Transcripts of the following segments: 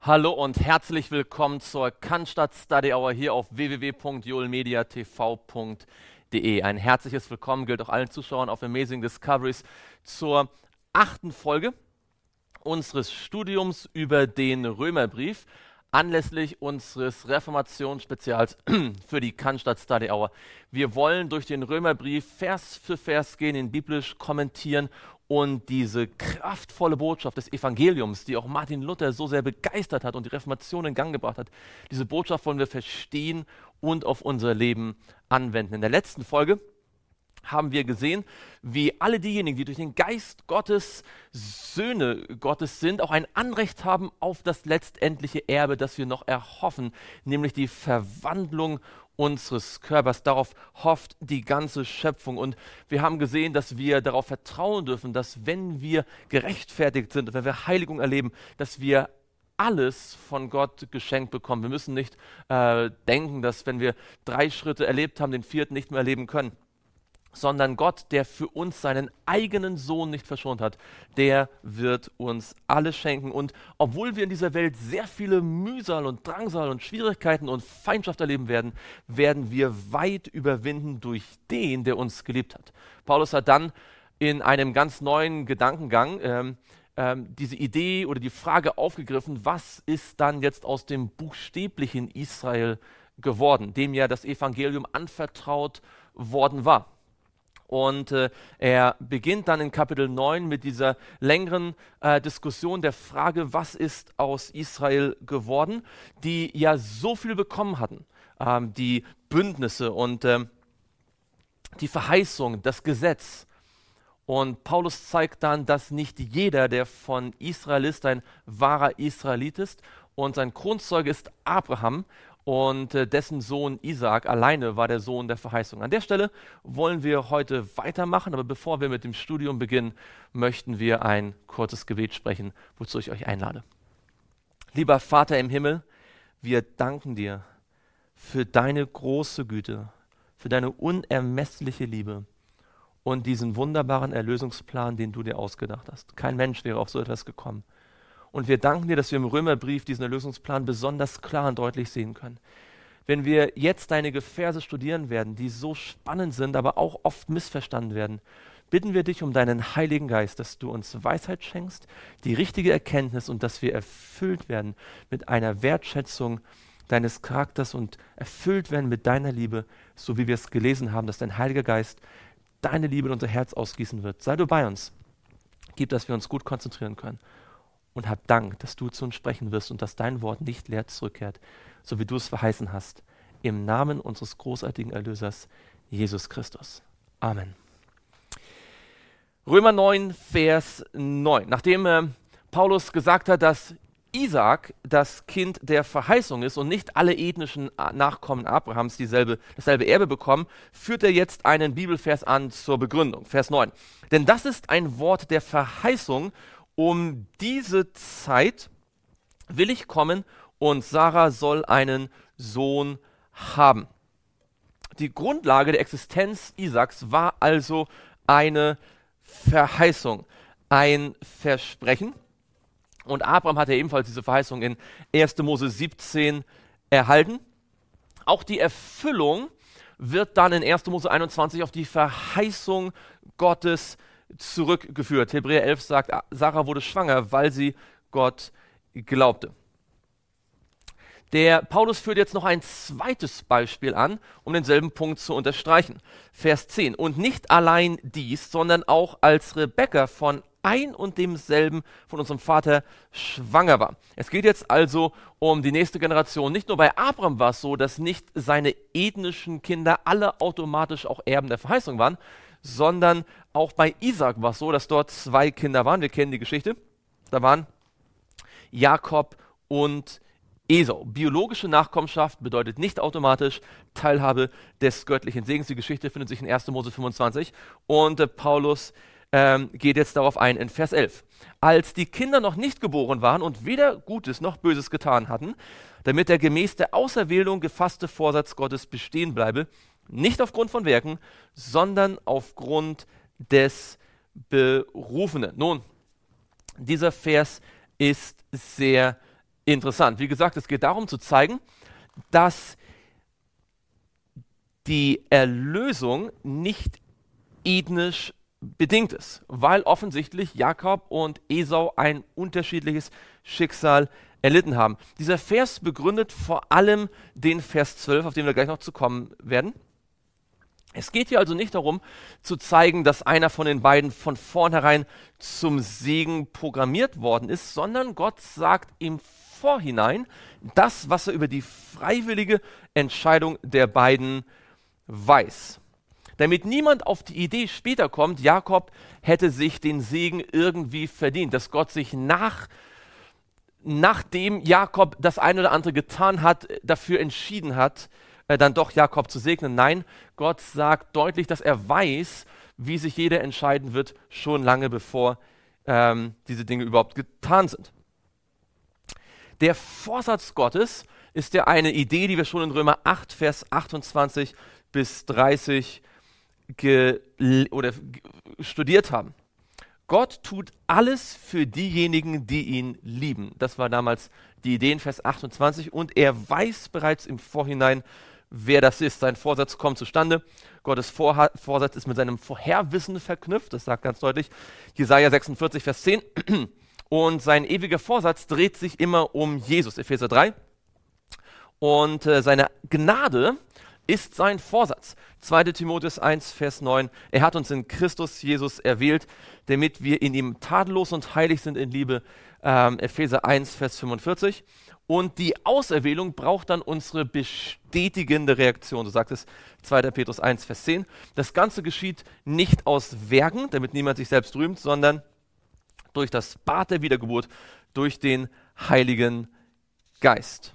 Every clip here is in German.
Hallo und herzlich willkommen zur Cannstatt Study Hour hier auf www.julmediatv.de. Ein herzliches Willkommen gilt auch allen Zuschauern auf Amazing Discoveries zur 8. Folge unseres Studiums über den Römerbrief anlässlich unseres Reformationsspezials für die Cannstatt Study Hour. Wir wollen durch den Römerbrief Vers für Vers gehen, ihn biblisch kommentieren und diese kraftvolle Botschaft des Evangeliums, die auch Martin Luther so sehr begeistert hat und die Reformation in Gang gebracht hat, diese Botschaft wollen wir verstehen und auf unser Leben anwenden. In der letzten Folge haben wir gesehen, wie alle diejenigen, die durch den Geist Gottes Söhne Gottes sind, auch ein Anrecht haben auf das letztendliche Erbe, das wir noch erhoffen, nämlich die Verwandlung unseres Körpers. Darauf hofft die ganze Schöpfung. Und wir haben gesehen, dass wir darauf vertrauen dürfen, dass wenn wir gerechtfertigt sind, wenn wir Heiligung erleben, dass wir alles von Gott geschenkt bekommen. Wir müssen nicht denken, dass wenn wir 3 Schritte erlebt haben, den 4. nicht mehr erleben können, sondern Gott, der für uns seinen eigenen Sohn nicht verschont hat, der wird uns alles schenken. Und obwohl wir in dieser Welt sehr viele Mühsal und Drangsal und Schwierigkeiten und Feindschaft erleben werden, werden wir weit überwinden durch den, der uns geliebt hat. Paulus hat dann in einem ganz neuen Gedankengang diese Idee oder die Frage aufgegriffen, was ist dann jetzt aus dem buchstäblichen Israel geworden, dem ja das Evangelium anvertraut worden war. Und er beginnt dann in Kapitel 9 mit dieser längeren Diskussion der Frage, was ist aus Israel geworden, die ja so viel bekommen hatten. Die Bündnisse und die Verheißung, das Gesetz. Und Paulus zeigt dann, dass nicht jeder, der von Israel ist, ein wahrer Israelit ist. Und sein Kronzeuge ist Abraham. Und dessen Sohn Isaak alleine war der Sohn der Verheißung. An der Stelle wollen wir heute weitermachen, aber bevor wir mit dem Studium beginnen, möchten wir ein kurzes Gebet sprechen, wozu ich euch einlade. Lieber Vater im Himmel, wir danken dir für deine große Güte, für deine unermessliche Liebe und diesen wunderbaren Erlösungsplan, den du dir ausgedacht hast. Kein Mensch wäre auf so etwas gekommen. Und wir danken dir, dass wir im Römerbrief diesen Erlösungsplan besonders klar und deutlich sehen können. Wenn wir jetzt einige Verse studieren werden, die so spannend sind, aber auch oft missverstanden werden, bitten wir dich um deinen Heiligen Geist, dass du uns Weisheit schenkst, die richtige Erkenntnis und dass wir erfüllt werden mit einer Wertschätzung deines Charakters und erfüllt werden mit deiner Liebe, so wie wir es gelesen haben, dass dein Heiliger Geist deine Liebe in unser Herz ausgießen wird. Sei du bei uns. Gib, dass wir uns gut konzentrieren können. Und hab Dank, dass du zu uns sprechen wirst und dass dein Wort nicht leer zurückkehrt, so wie du es verheißen hast. Im Namen unseres großartigen Erlösers, Jesus Christus. Amen. Römer 9, Vers 9. Nachdem Paulus gesagt hat, dass Isaak das Kind der Verheißung ist und nicht alle ethnischen Nachkommen Abrahams dasselbe Erbe bekommen, führt er jetzt einen Bibelvers an zur Begründung. Vers 9. Denn das ist ein Wort der Verheißung. Um diese Zeit will ich kommen und Sarah soll einen Sohn haben. Die Grundlage der Existenz Isaaks war also eine Verheißung, ein Versprechen. Und Abraham hatte ebenfalls diese Verheißung in 1. Mose 17 erhalten. Auch die Erfüllung wird dann in 1. Mose 21 auf die Verheißung Gottes zurückgeführt. Hebräer 11 sagt, Sarah wurde schwanger, weil sie Gott glaubte. Der Paulus führt jetzt noch ein zweites Beispiel an, um denselben Punkt zu unterstreichen. Vers 10. Und nicht allein dies, sondern auch als Rebekka von ein und demselben von unserem Vater schwanger war. Es geht jetzt also um die nächste Generation. Nicht nur bei Abraham war es so, dass nicht seine ethnischen Kinder alle automatisch auch Erben der Verheißung waren, sondern auch bei Isaak war es so, dass dort 2 Kinder waren. Wir kennen die Geschichte. Da waren Jakob und Esau. Biologische Nachkommenschaft bedeutet nicht automatisch Teilhabe des göttlichen Segens. Die Geschichte findet sich in 1. Mose 25 und Paulus geht jetzt darauf ein in Vers 11. Als die Kinder noch nicht geboren waren und weder Gutes noch Böses getan hatten, damit der gemäß der Auserwählung gefasste Vorsatz Gottes bestehen bleibe, nicht aufgrund von Werken, sondern aufgrund des Berufenen. Nun, dieser Vers ist sehr interessant. Wie gesagt, es geht darum zu zeigen, dass die Erlösung nicht ethnisch bedingt ist, weil offensichtlich Jakob und Esau ein unterschiedliches Schicksal erlitten haben. Dieser Vers begründet vor allem den Vers 12, auf den wir gleich noch zu kommen werden. Es geht hier also nicht darum, zu zeigen, dass einer von den beiden von vornherein zum Segen programmiert worden ist, sondern Gott sagt im Vorhinein das, was er über die freiwillige Entscheidung der beiden weiß. Damit niemand auf die Idee später kommt, Jakob hätte sich den Segen irgendwie verdient, dass Gott sich nachdem Jakob das eine oder andere getan hat, dafür entschieden hat, dann doch Jakob zu segnen. Nein, Gott sagt deutlich, dass er weiß, wie sich jeder entscheiden wird, schon lange bevor diese Dinge überhaupt getan sind. Der Vorsatz Gottes ist ja eine Idee, die wir schon in Römer 8, Vers 28 bis 30 studiert haben. Gott tut alles für diejenigen, die ihn lieben. Das war damals die Idee in Vers 28 und er weiß bereits im Vorhinein, wer das ist. Sein Vorsatz kommt zustande. Gottes Vorsatz ist mit seinem Vorherwissen verknüpft. Das sagt ganz deutlich Jesaja 46, Vers 10. Und sein ewiger Vorsatz dreht sich immer um Jesus, Epheser 3. Und seine Gnade ist sein Vorsatz. 2. Timotheus 1, Vers 9. Er hat uns in Christus Jesus erwählt, damit wir in ihm tadellos und heilig sind in Liebe. Epheser 1, Vers 45. Und die Auserwählung braucht dann unsere bestätigende Reaktion. So sagt es 2. Petrus 1, Vers 10. Das Ganze geschieht nicht aus Werken, damit niemand sich selbst rühmt, sondern durch das Bad der Wiedergeburt, durch den Heiligen Geist.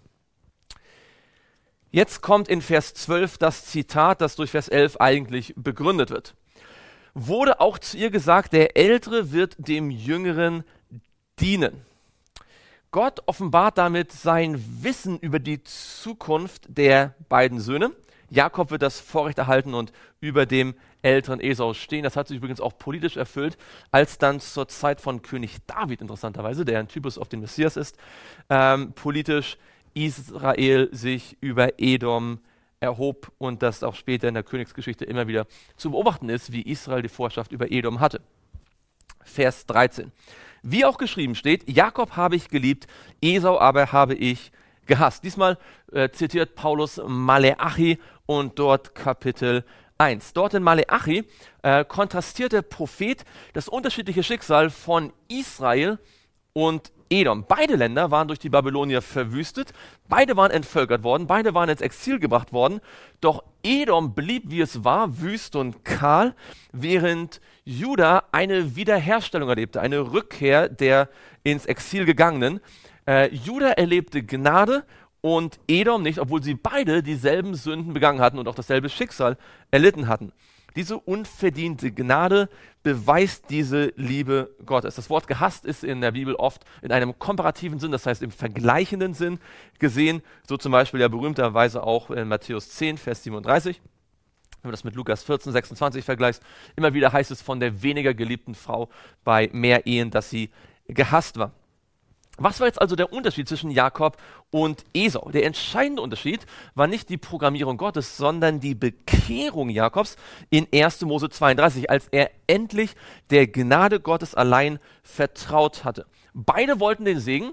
Jetzt kommt in Vers 12 das Zitat, das durch Vers 11 eigentlich begründet wird. Wurde auch zu ihr gesagt, der Ältere wird dem Jüngeren dienen. Gott offenbart damit sein Wissen über die Zukunft der beiden Söhne. Jakob wird das Vorrecht erhalten und über dem älteren Esau stehen. Das hat sich übrigens auch politisch erfüllt, als dann zur Zeit von König David, interessanterweise, der ein Typus auf den Messias ist, politisch Israel sich über Edom erhob und das auch später in der Königsgeschichte immer wieder zu beobachten ist, wie Israel die Vorherrschaft über Edom hatte. Vers 13. Wie auch geschrieben steht, Jakob habe ich geliebt, Esau aber habe ich gehasst. Diesmal zitiert Paulus Maleachi und dort Kapitel 1. Dort in Maleachi kontrastiert der Prophet das unterschiedliche Schicksal von Israel und Edom. Beide Länder waren durch die Babylonier verwüstet, beide waren entvölkert worden, beide waren ins Exil gebracht worden, doch Edom blieb, wie es war, wüst und kahl, während Juda eine Wiederherstellung erlebte, eine Rückkehr der ins Exil gegangenen. Juda erlebte Gnade und Edom nicht, obwohl sie beide dieselben Sünden begangen hatten und auch dasselbe Schicksal erlitten hatten. Diese unverdiente Gnade beweist diese Liebe Gottes. Das Wort gehasst ist in der Bibel oft in einem komparativen Sinn, das heißt im vergleichenden Sinn gesehen, so zum Beispiel ja berühmterweise auch in Matthäus 10, Vers 37. Wenn man das mit Lukas 14, 26 vergleicht, immer wieder heißt es von der weniger geliebten Frau bei mehr Ehen, dass sie gehasst war. Was war jetzt also der Unterschied zwischen Jakob und Esau? Der entscheidende Unterschied war nicht die Programmierung Gottes, sondern die Bekehrung Jakobs in 1. Mose 32, als er endlich der Gnade Gottes allein vertraut hatte. Beide wollten den Segen.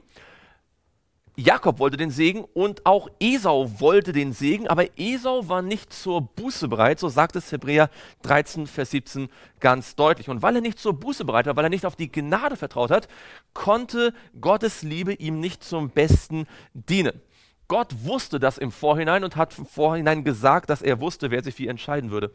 Jakob wollte den Segen und auch Esau wollte den Segen, aber Esau war nicht zur Buße bereit, so sagt es Hebräer 13, Vers 17 ganz deutlich. Und weil er nicht zur Buße bereit war, weil er nicht auf die Gnade vertraut hat, konnte Gottes Liebe ihm nicht zum Besten dienen. Gott wusste das im Vorhinein und hat im Vorhinein gesagt, dass er wusste, wer sich wie entscheiden würde.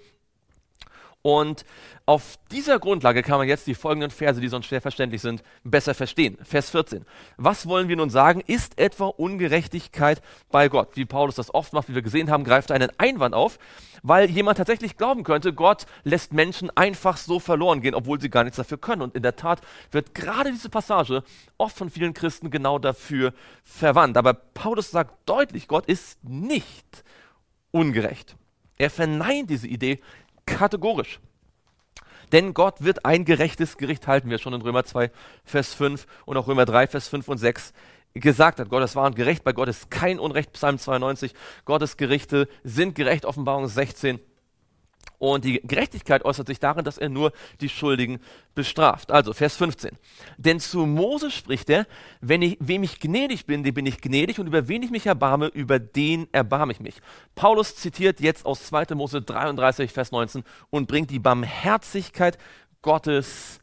Und auf dieser Grundlage kann man jetzt die folgenden Verse, die sonst schwer verständlich sind, besser verstehen. Vers 14. Was wollen wir nun sagen? Ist etwa Ungerechtigkeit bei Gott? Wie Paulus das oft macht, wie wir gesehen haben, greift er einen Einwand auf, weil jemand tatsächlich glauben könnte, Gott lässt Menschen einfach so verloren gehen, obwohl sie gar nichts dafür können. Und in der Tat wird gerade diese Passage oft von vielen Christen genau dafür verwandt. Aber Paulus sagt deutlich, Gott ist nicht ungerecht. Er verneint diese Idee kategorisch. Denn Gott wird ein gerechtes Gericht halten, wir schon in Römer 2, Vers 5 und auch Römer 3, Vers 5 und 6 gesagt hat. Gott ist wahr und gerecht, bei Gott ist kein Unrecht, Psalm 92. Gottes Gerichte sind gerecht, Offenbarung 16. Und die Gerechtigkeit äußert sich darin, dass er nur die Schuldigen bestraft. Also Vers 15. Denn zu Mose spricht er, wem ich gnädig bin, dem bin ich gnädig, und über wen ich mich erbarme, über den erbarme ich mich. Paulus zitiert jetzt aus 2. Mose 33, Vers 19 und bringt die Barmherzigkeit Gottes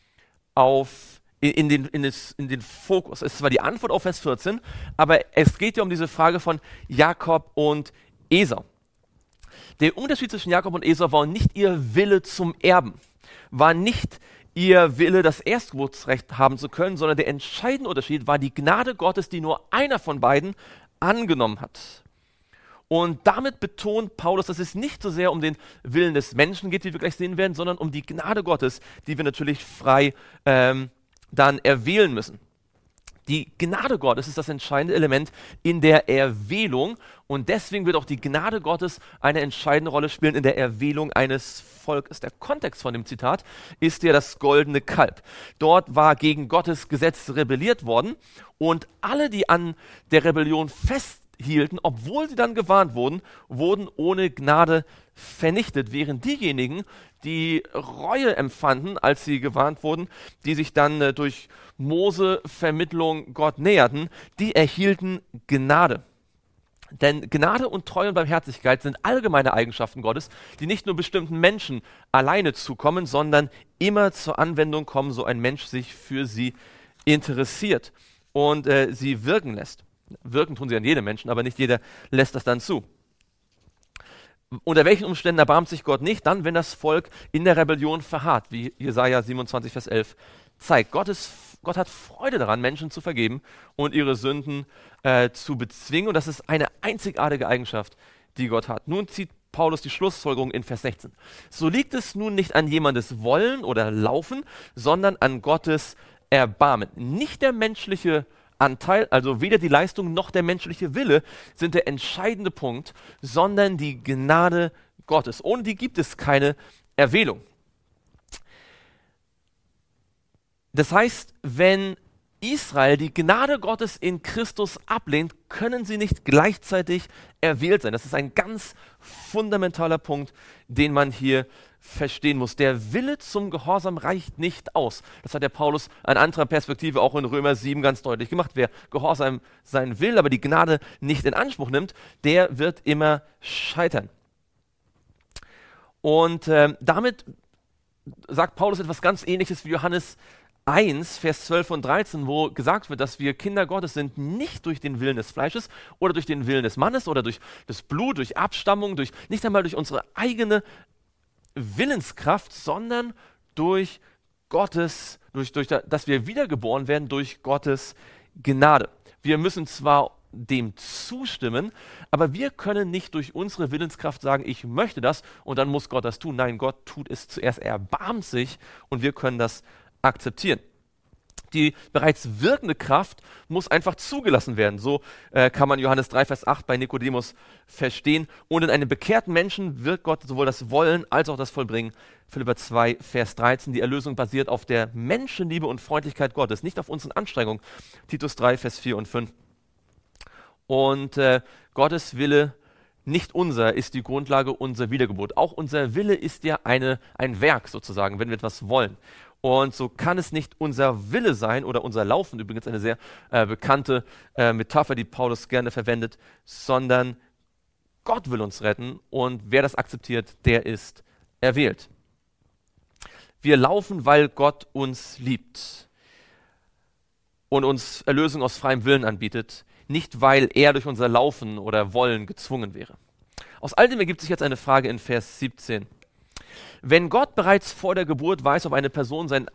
in den Fokus. Es ist zwar die Antwort auf Vers 14, aber es geht ja um diese Frage von Jakob und Esau. Der Unterschied zwischen Jakob und Esau war nicht ihr Wille zum Erben, war nicht ihr Wille, das Erstgeburtsrecht haben zu können, sondern der entscheidende Unterschied war die Gnade Gottes, die nur einer von beiden angenommen hat. Und damit betont Paulus, dass es nicht so sehr um den Willen des Menschen geht, wie wir gleich sehen werden, sondern um die Gnade Gottes, die wir natürlich frei dann erwählen müssen. Die Gnade Gottes ist das entscheidende Element in der Erwählung, und deswegen wird auch die Gnade Gottes eine entscheidende Rolle spielen in der Erwählung eines Volkes. Der Kontext von dem Zitat ist ja das goldene Kalb. Dort war gegen Gottes Gesetz rebelliert worden, und alle, die an der Rebellion festhielten, obwohl sie dann gewarnt wurden, wurden ohne Gnade vernichtet, während diejenigen, die Reue empfanden, als sie gewarnt wurden, die sich dann durch Mose Vermittlung Gott näherten, die erhielten Gnade. Denn Gnade und Treue und Barmherzigkeit sind allgemeine Eigenschaften Gottes, die nicht nur bestimmten Menschen alleine zukommen, sondern immer zur Anwendung kommen, so ein Mensch sich für sie interessiert und sie wirken lässt. Wirken tun sie an jedem Menschen, aber nicht jeder lässt das dann zu. Unter welchen Umständen erbarmt sich Gott nicht? Dann, wenn das Volk in der Rebellion verharrt, wie Jesaja 27, Vers 11 zeigt. Gott hat Freude daran, Menschen zu vergeben und ihre Sünden zu bezwingen. Und das ist eine einzigartige Eigenschaft, die Gott hat. Nun zieht Paulus die Schlussfolgerung in Vers 16. So liegt es nun nicht an jemandes Wollen oder Laufen, sondern an Gottes Erbarmen. Nicht der menschliche Anteil, also weder die Leistung noch der menschliche Wille sind der entscheidende Punkt, sondern die Gnade Gottes. Ohne die gibt es keine Erwählung. Das heißt, wenn Israel die Gnade Gottes in Christus ablehnt, können sie nicht gleichzeitig erwählt sein. Das ist ein ganz fundamentaler Punkt, den man hier verstehen muss. Der Wille zum Gehorsam reicht nicht aus. Das hat der Paulus an anderer Perspektive auch in Römer 7 ganz deutlich gemacht. Wer Gehorsam sein will, aber die Gnade nicht in Anspruch nimmt, der wird immer scheitern. Und damit sagt Paulus etwas ganz Ähnliches wie Johannes 1, Vers 12 und 13, wo gesagt wird, dass wir Kinder Gottes sind, nicht durch den Willen des Fleisches oder durch den Willen des Mannes oder durch das Blut, durch Abstammung, nicht einmal durch unsere eigene Willenskraft, sondern durch Gottes, dass wir wiedergeboren werden durch Gottes Gnade. Wir müssen zwar dem zustimmen, aber wir können nicht durch unsere Willenskraft sagen, ich möchte das und dann muss Gott das tun. Nein, Gott tut es zuerst, er erbarmt sich und wir können das akzeptieren. Die bereits wirkende Kraft muss einfach zugelassen werden. So kann man Johannes 3, Vers 8 bei Nikodemus verstehen. Und in einem bekehrten Menschen wirkt Gott sowohl das Wollen als auch das Vollbringen. Philipper 2, Vers 13. Die Erlösung basiert auf der Menschenliebe und Freundlichkeit Gottes, nicht auf unseren Anstrengungen. Titus 3, Vers 4 und 5. Und Gottes Wille, nicht unser, ist die Grundlage unserer Wiedergeburt. Auch unser Wille ist ja ein Werk sozusagen, wenn wir etwas wollen. Und so kann es nicht unser Wille sein oder unser Laufen, übrigens eine sehr bekannte Metapher, die Paulus gerne verwendet, sondern Gott will uns retten und wer das akzeptiert, der ist erwählt. Wir laufen, weil Gott uns liebt und uns Erlösung aus freiem Willen anbietet, nicht weil er durch unser Laufen oder Wollen gezwungen wäre. Aus all dem ergibt sich jetzt eine Frage in Vers 17. Wenn Gott bereits vor der Geburt weiß, ob eine Person sein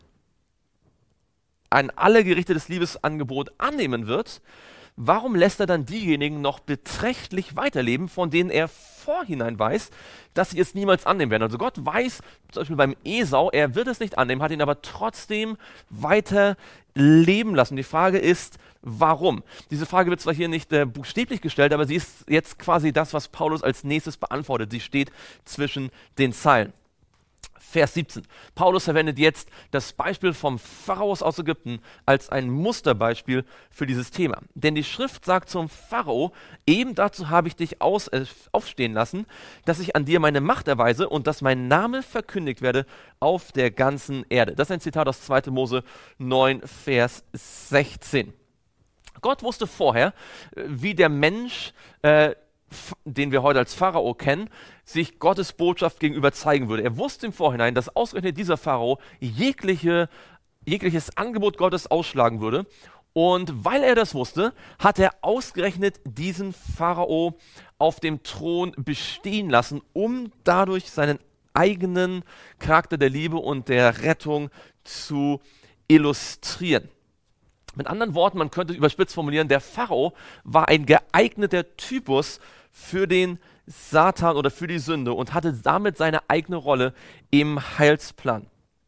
an alle gerichtetes Liebesangebot annehmen wird, warum lässt er dann diejenigen noch beträchtlich weiterleben, von denen er vorhinein weiß, dass sie es niemals annehmen werden? Also Gott weiß, zum Beispiel beim Esau, er wird es nicht annehmen, hat ihn aber trotzdem weiter leben lassen. Die Frage ist, warum? Diese Frage wird zwar hier nicht buchstäblich gestellt, aber sie ist jetzt quasi das, was Paulus als nächstes beantwortet. Sie steht zwischen den Zeilen. Vers 17. Paulus verwendet jetzt das Beispiel vom Pharaos aus Ägypten als ein Musterbeispiel für dieses Thema. Denn die Schrift sagt zum Pharao, eben dazu habe ich dich aufstehen lassen, dass ich an dir meine Macht erweise und dass mein Name verkündigt werde auf der ganzen Erde. Das ist ein Zitat aus 2. Mose 9, Vers 16. Gott wusste vorher, wie der Mensch, den wir heute als Pharao kennen, sich Gottes Botschaft gegenüber zeigen würde. Er wusste im Vorhinein, dass ausgerechnet dieser Pharao jegliches Angebot Gottes ausschlagen würde. Und weil er das wusste, hat er ausgerechnet diesen Pharao auf dem Thron bestehen lassen, um dadurch seinen eigenen Charakter der Liebe und der Rettung zu illustrieren. Mit anderen Worten, man könnte überspitzt formulieren, der Pharao war ein geeigneter Typus für den Satan oder für die Sünde und hatte damit seine eigene Rolle im Heilsplan.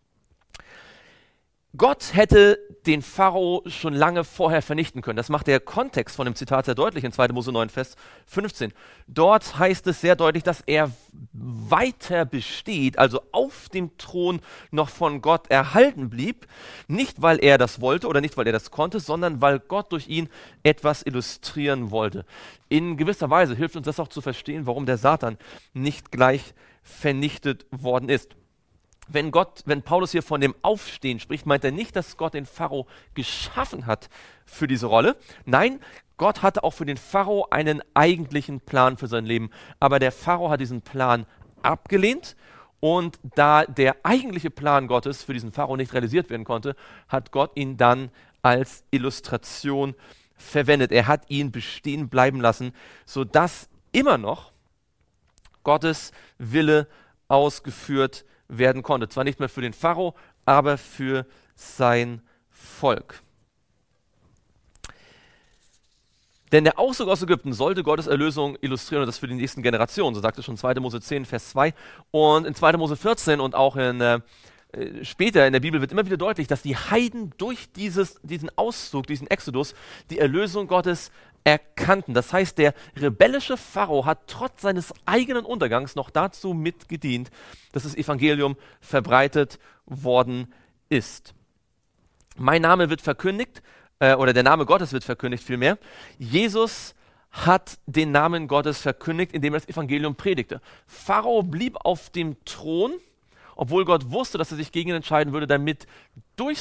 Gott hätte den Pharao schon lange vorher vernichten können. Das macht der Kontext von dem Zitat sehr deutlich in 2. Mose 9, Vers 15. Dort heißt es sehr deutlich, dass er weiter besteht, also auf dem Thron noch von Gott erhalten blieb. Nicht, weil er das wollte oder nicht, weil er das konnte, sondern weil Gott durch ihn etwas illustrieren wollte. In gewisser Weise hilft uns das auch zu verstehen, warum der Satan nicht gleich vernichtet worden ist. Wenn Paulus hier von dem Aufstehen spricht, meint er nicht, dass Gott den Pharao geschaffen hat für diese Rolle. Nein, Gott hatte auch für den Pharao einen eigentlichen Plan für sein Leben. Aber der Pharao hat diesen Plan abgelehnt. Und da der eigentliche Plan Gottes für diesen Pharao nicht realisiert werden konnte, hat Gott ihn dann als Illustration verwendet. Er hat ihn bestehen bleiben lassen, sodass immer noch Gottes Wille ausgeführt werden konnte. Zwar nicht mehr für den Pharao, aber für sein Volk. Denn der Auszug aus Ägypten sollte Gottes Erlösung illustrieren und das für die nächsten Generationen. So sagt es schon 2. Mose 10, Vers 2. Und in 2. Mose 14 und auch später in der Bibel wird immer wieder deutlich, dass die Heiden durch diesen Auszug, diesen Exodus, die Erlösung Gottes erkannten. Das heißt, der rebellische Pharao hat trotz seines eigenen Untergangs noch dazu mitgedient, dass das Evangelium verbreitet worden ist. Mein Name wird verkündigt, oder der Name Gottes wird verkündigt vielmehr. Jesus hat den Namen Gottes verkündigt, indem er das Evangelium predigte. Pharao blieb auf dem Thron, obwohl Gott wusste, dass er sich gegen ihn entscheiden würde, damit durch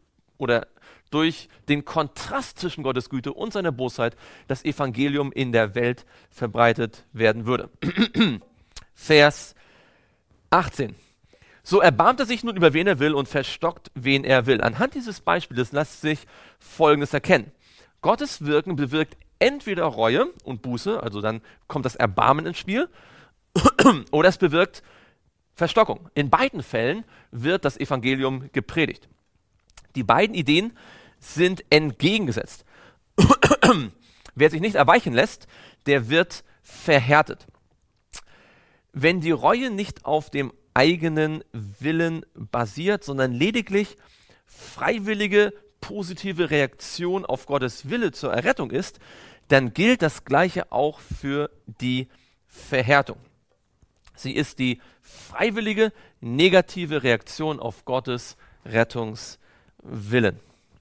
den Kontrast zwischen Gottes Güte und seiner Bosheit das Evangelium in der Welt verbreitet werden würde. Vers 18. So erbarmt er sich nun über wen er will und verstockt wen er will. Anhand dieses Beispiels lässt sich Folgendes erkennen. Gottes Wirken bewirkt entweder Reue und Buße, also dann kommt das Erbarmen ins Spiel, oder es bewirkt Verstockung. In beiden Fällen wird das Evangelium gepredigt. Die beiden Ideen sind entgegengesetzt. Wer sich nicht erweichen lässt, der wird verhärtet. Wenn die Reue nicht auf dem eigenen Willen basiert, sondern lediglich freiwillige, positive Reaktion auf Gottes Wille zur Errettung ist, dann gilt das Gleiche auch für die Verhärtung. Sie ist die freiwillige, negative Reaktion auf Gottes Rettungswillen.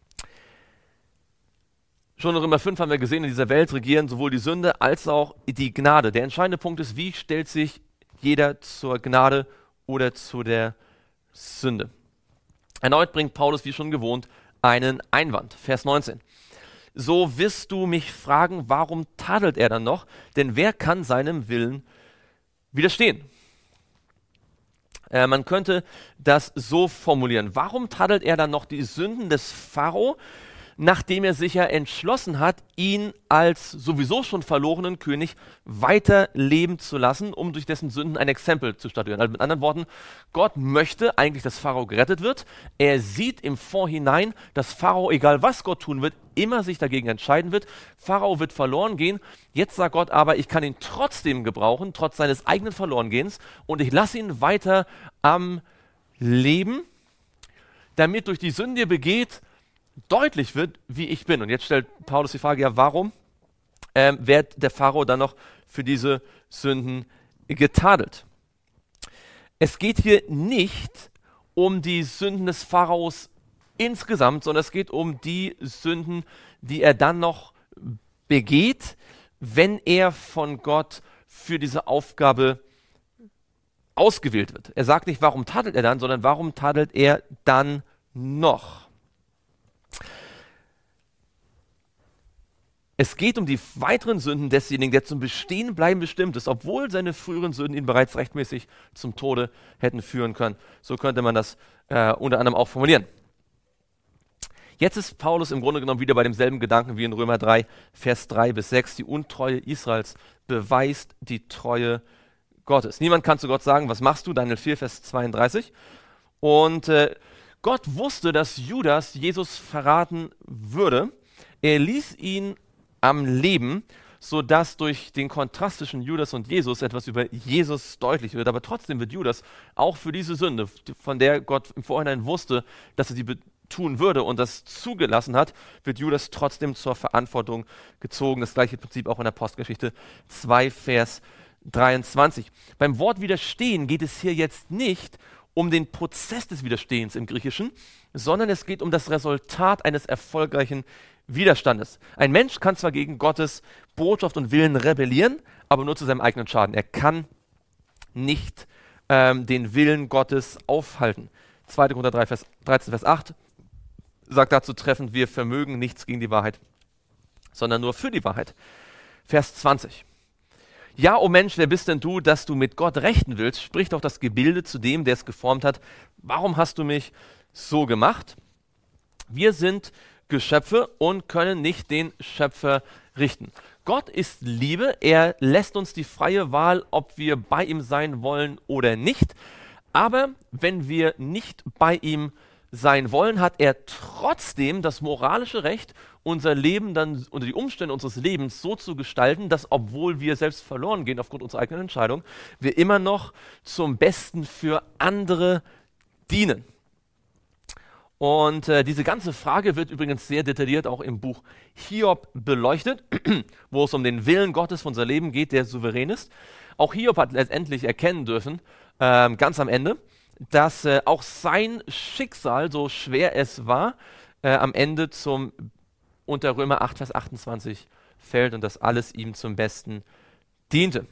Schon in Römer 5 haben wir gesehen, in dieser Welt regieren sowohl die Sünde als auch die Gnade. Der entscheidende Punkt ist, wie stellt sich jeder zur Gnade oder zu der Sünde. Erneut bringt Paulus, wie schon gewohnt, einen Einwand. Vers 19. So wirst du mich fragen, warum tadelt er dann noch? Denn wer kann seinem Willen widerstehen? Man könnte das so formulieren. Warum tadelt er dann noch die Sünden des Pharao, nachdem er sich ja entschlossen hat, ihn als sowieso schon verlorenen König weiter leben zu lassen, um durch dessen Sünden ein Exempel zu statuieren? Also mit anderen Worten, Gott möchte eigentlich, dass Pharao gerettet wird. Er sieht im Vorhinein, dass Pharao, egal was Gott tun wird, immer sich dagegen entscheiden wird. Pharao wird verloren gehen. Jetzt sagt Gott aber, ich kann ihn trotzdem gebrauchen, trotz seines eigenen Verlorengehens, und ich lasse ihn weiter am Leben, damit durch die Sünden, die er begeht, deutlich wird, wie ich bin. Und jetzt stellt Paulus die Frage, ja, warum wird der Pharao dann noch für diese Sünden getadelt? Es geht hier nicht um die Sünden des Pharaos insgesamt, sondern es geht um die Sünden, die er dann noch begeht, wenn er von Gott für diese Aufgabe ausgewählt wird. Er sagt nicht, warum tadelt er dann, sondern warum tadelt er dann noch? Es geht um die weiteren Sünden desjenigen, der zum Bestehenbleiben bestimmt ist, obwohl seine früheren Sünden ihn bereits rechtmäßig zum Tode hätten führen können. So könnte man das unter anderem auch formulieren. Jetzt ist Paulus im Grunde genommen wieder bei demselben Gedanken wie in Römer 3, Vers 3 bis 6. Die Untreue Israels beweist die Treue Gottes. Niemand kann zu Gott sagen, was machst du? Daniel 4, Vers 32. Und Gott wusste, dass Judas Jesus verraten würde. Er ließ ihn am Leben, sodass durch den Kontrast zwischen Judas und Jesus etwas über Jesus deutlich wird. Aber trotzdem wird Judas auch für diese Sünde, von der Gott im Vorhinein wusste, dass er sie tun würde und das zugelassen hat, wird Judas trotzdem zur Verantwortung gezogen. Das gleiche Prinzip auch in der Apostelgeschichte 2, Vers 23. Beim Wort Widerstehen geht es hier jetzt nicht um den Prozess des Widerstehens im Griechischen, sondern es geht um das Resultat eines erfolgreichen Widerstandes. Ein Mensch kann zwar gegen Gottes Botschaft und Willen rebellieren, aber nur zu seinem eigenen Schaden. Er kann nicht den Willen Gottes aufhalten. 2. Korinther 3, Vers 13, Vers 8 sagt dazu treffend, wir vermögen nichts gegen die Wahrheit, sondern nur für die Wahrheit. Vers 20. Ja, o Mensch, wer bist denn du, dass du mit Gott rechten willst? Spricht doch das Gebilde zu dem, der es geformt hat. Warum hast du mich so gemacht? Wir sind Geschöpfe und können nicht den Schöpfer richten. Gott ist Liebe, er lässt uns die freie Wahl, ob wir bei ihm sein wollen oder nicht. Aber wenn wir nicht bei ihm sein wollen, hat er trotzdem das moralische Recht, unser Leben dann unter die Umstände unseres Lebens so zu gestalten, dass, obwohl wir selbst verloren gehen aufgrund unserer eigenen Entscheidung, wir immer noch zum Besten für andere dienen. Und diese ganze Frage wird übrigens sehr detailliert auch im Buch Hiob beleuchtet, wo es um den Willen Gottes für unser Leben geht, der souverän ist. Auch Hiob hat letztendlich erkennen dürfen, ganz am Ende, dass auch sein Schicksal, so schwer es war, am Ende unter Römer 8, Vers 28 fällt und dass alles ihm zum Besten diente.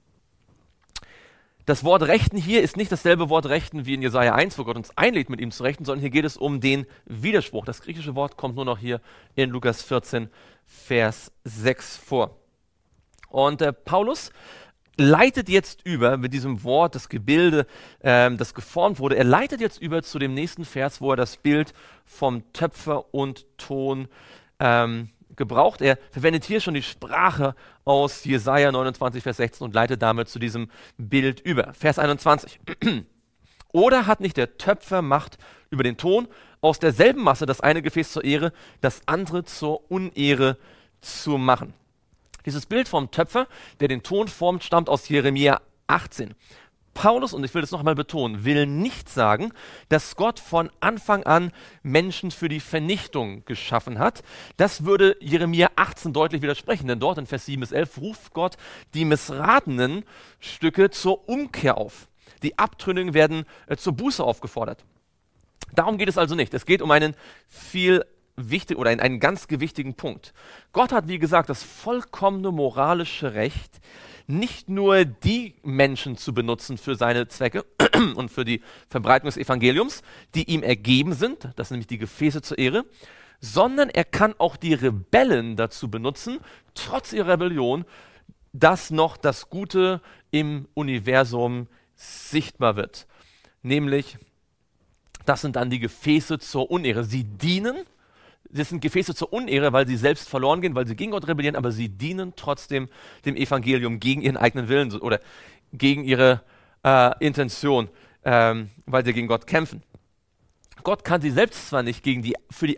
Das Wort Rechten hier ist nicht dasselbe Wort Rechten wie in Jesaja 1, wo Gott uns einlädt, mit ihm zu rechten, sondern hier geht es um den Widerspruch. Das griechische Wort kommt nur noch hier in Lukas 14, Vers 6 vor. Und Paulus leitet jetzt über mit diesem Wort, das Gebilde, das geformt wurde, er leitet jetzt über zu dem nächsten Vers, wo er das Bild vom Töpfer und Ton gebraucht. Er verwendet hier schon die Sprache aus Jesaja 29, Vers 16 und leitet damit zu diesem Bild über. Vers 21. Oder hat nicht der Töpfer Macht über den Ton, aus derselben Masse das eine Gefäß zur Ehre, das andere zur Unehre zu machen? Dieses Bild vom Töpfer, der den Ton formt, stammt aus Jeremia 18. Paulus, und ich will das noch einmal betonen, will nicht sagen, dass Gott von Anfang an Menschen für die Vernichtung geschaffen hat. Das würde Jeremia 18 deutlich widersprechen, denn dort in Vers 7 bis 11 ruft Gott die missratenen Stücke zur Umkehr auf. Die Abtrünnigen werden zur Buße aufgefordert. Darum geht es also nicht. Es geht um einen einen ganz gewichtigen Punkt. Gott hat, wie gesagt, das vollkommene moralische Recht, nicht nur die Menschen zu benutzen für seine Zwecke und für die Verbreitung des Evangeliums, die ihm ergeben sind, das sind nämlich die Gefäße zur Ehre, sondern er kann auch die Rebellen dazu benutzen, trotz ihrer Rebellion, dass noch das Gute im Universum sichtbar wird. Nämlich, das sind dann die Gefäße zur Unehre. Sie dienen, das sind Gefäße zur Unehre, weil sie selbst verloren gehen, weil sie gegen Gott rebellieren, aber sie dienen trotzdem dem Evangelium gegen ihren eigenen Willen oder gegen ihre Intention, weil sie gegen Gott kämpfen. Gott kann sie selbst zwar nicht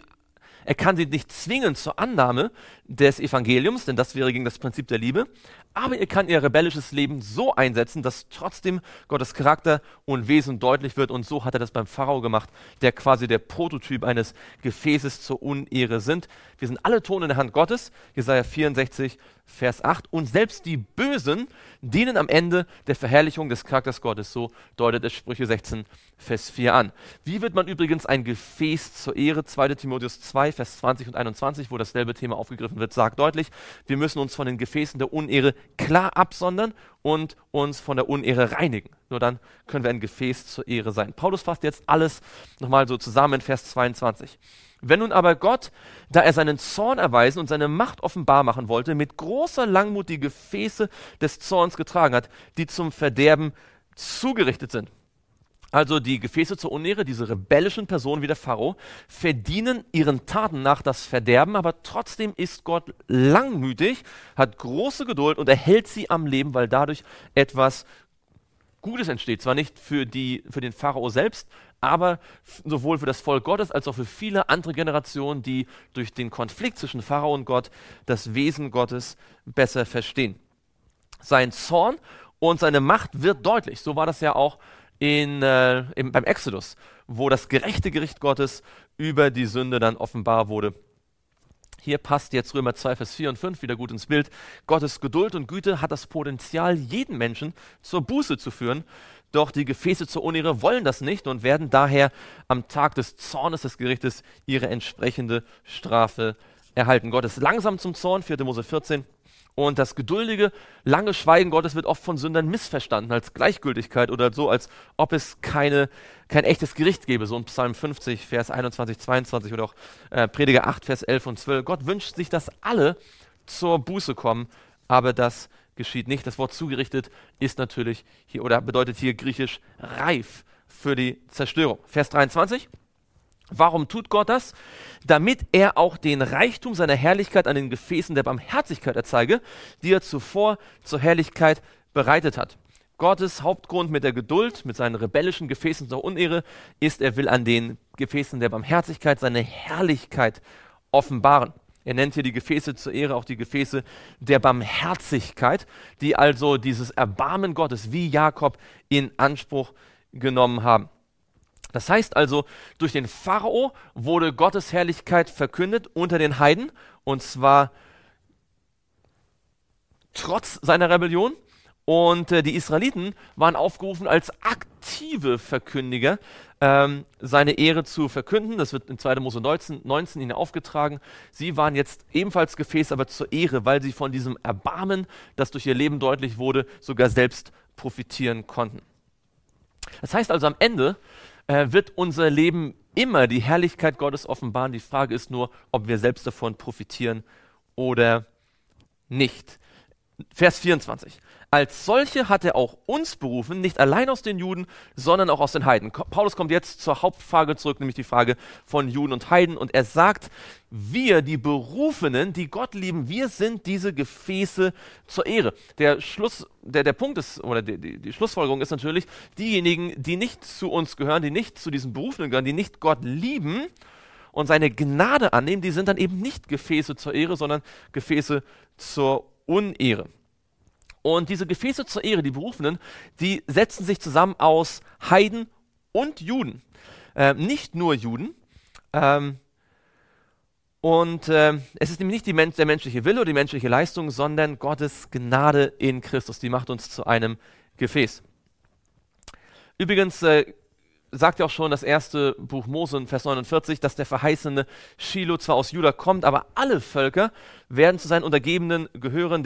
er kann sie nicht zwingen zur Annahme des Evangeliums, denn das wäre gegen das Prinzip der Liebe, aber ihr kann ihr rebellisches Leben so einsetzen, dass trotzdem Gottes Charakter und Wesen deutlich wird. Und so hat er das beim Pharao gemacht, der quasi der Prototyp eines Gefäßes zur Unehre sind. Wir sind alle Ton in der Hand Gottes, Jesaja 64, Vers 8. Und selbst die Bösen dienen am Ende der Verherrlichung des Charakters Gottes. So deutet es Sprüche 16, Vers 4 an. Wie wird man übrigens ein Gefäß zur Ehre? 2. Timotheus 2, Vers 20 und 21, wo dasselbe Thema aufgegriffen wird, sagt deutlich, wir müssen uns von den Gefäßen der Unehre klar absondern und uns von der Unehre reinigen. Nur dann können wir ein Gefäß zur Ehre sein. Paulus fasst jetzt alles nochmal so zusammen in Vers 22. Wenn nun aber Gott, da er seinen Zorn erweisen und seine Macht offenbar machen wollte, mit großer Langmut die Gefäße des Zorns getragen hat, die zum Verderben zugerichtet sind. Also die Gefäße zur Unehre, diese rebellischen Personen wie der Pharao, verdienen ihren Taten nach das Verderben, aber trotzdem ist Gott langmütig, hat große Geduld und erhält sie am Leben, weil dadurch etwas Gutes entsteht. Zwar nicht für den Pharao selbst, aber sowohl für das Volk Gottes als auch für viele andere Generationen, die durch den Konflikt zwischen Pharao und Gott das Wesen Gottes besser verstehen. Sein Zorn und seine Macht wird deutlich. So war das ja auch beim Exodus, wo das gerechte Gericht Gottes über die Sünde dann offenbar wurde. Hier passt jetzt Römer 2, Vers 4 und 5 wieder gut ins Bild. Gottes Geduld und Güte hat das Potenzial, jeden Menschen zur Buße zu führen. Doch die Gefäße zur Unehre wollen das nicht und werden daher am Tag des Zornes des Gerichtes ihre entsprechende Strafe erhalten. Gott ist langsam zum Zorn, 4. Mose 14. Und das geduldige, lange Schweigen Gottes wird oft von Sündern missverstanden als Gleichgültigkeit oder so, als ob es kein echtes Gericht gäbe. So in Psalm 50, Vers 21, 22 oder auch Prediger 8, Vers 11 und 12. Gott wünscht sich, dass alle zur Buße kommen, aber das geschieht nicht. Das Wort zugerichtet ist natürlich hier oder bedeutet hier griechisch reif für die Zerstörung. Vers 23. Warum tut Gott das? Damit er auch den Reichtum seiner Herrlichkeit an den Gefäßen der Barmherzigkeit erzeige, die er zuvor zur Herrlichkeit bereitet hat. Gottes Hauptgrund mit der Geduld, mit seinen rebellischen Gefäßen zur Unehre, ist, er will an den Gefäßen der Barmherzigkeit seine Herrlichkeit offenbaren. Er nennt hier die Gefäße zur Ehre auch die Gefäße der Barmherzigkeit, die also dieses Erbarmen Gottes wie Jakob in Anspruch genommen haben. Das heißt also, durch den Pharao wurde Gottes Herrlichkeit verkündet unter den Heiden, und zwar trotz seiner Rebellion. Und die Israeliten waren aufgerufen, als aktive Verkündiger seine Ehre zu verkünden. Das wird in 2. Mose 19 ihnen aufgetragen. Sie waren jetzt ebenfalls Gefäß, aber zur Ehre, weil sie von diesem Erbarmen, das durch ihr Leben deutlich wurde, sogar selbst profitieren konnten. Das heißt also, am Ende wird unser Leben immer die Herrlichkeit Gottes offenbaren. Die Frage ist nur, ob wir selbst davon profitieren oder nicht. Vers 24. Als solche hat er auch uns berufen, nicht allein aus den Juden, sondern auch aus den Heiden. Paulus kommt jetzt zur Hauptfrage zurück, nämlich die Frage von Juden und Heiden. Und er sagt, wir, die Berufenen, die Gott lieben, wir sind diese Gefäße zur Ehre. Der Punkt ist, oder die Schlussfolgerung ist natürlich, diejenigen, die nicht zu uns gehören, die nicht zu diesen Berufenen gehören, die nicht Gott lieben und seine Gnade annehmen, die sind dann eben nicht Gefäße zur Ehre, sondern Gefäße zur Unehre. Und diese Gefäße zur Ehre, die Berufenen, die setzen sich zusammen aus Heiden und Juden. Nicht nur Juden. Es ist nämlich nicht der menschliche Wille oder die menschliche Leistung, sondern Gottes Gnade in Christus. Die macht uns zu einem Gefäß. Übrigens sagt ja auch schon das erste Buch Mose in Vers 49, dass der verheißene Shiloh zwar aus Juda kommt, aber alle Völker werden zu seinen Untergebenen gehören.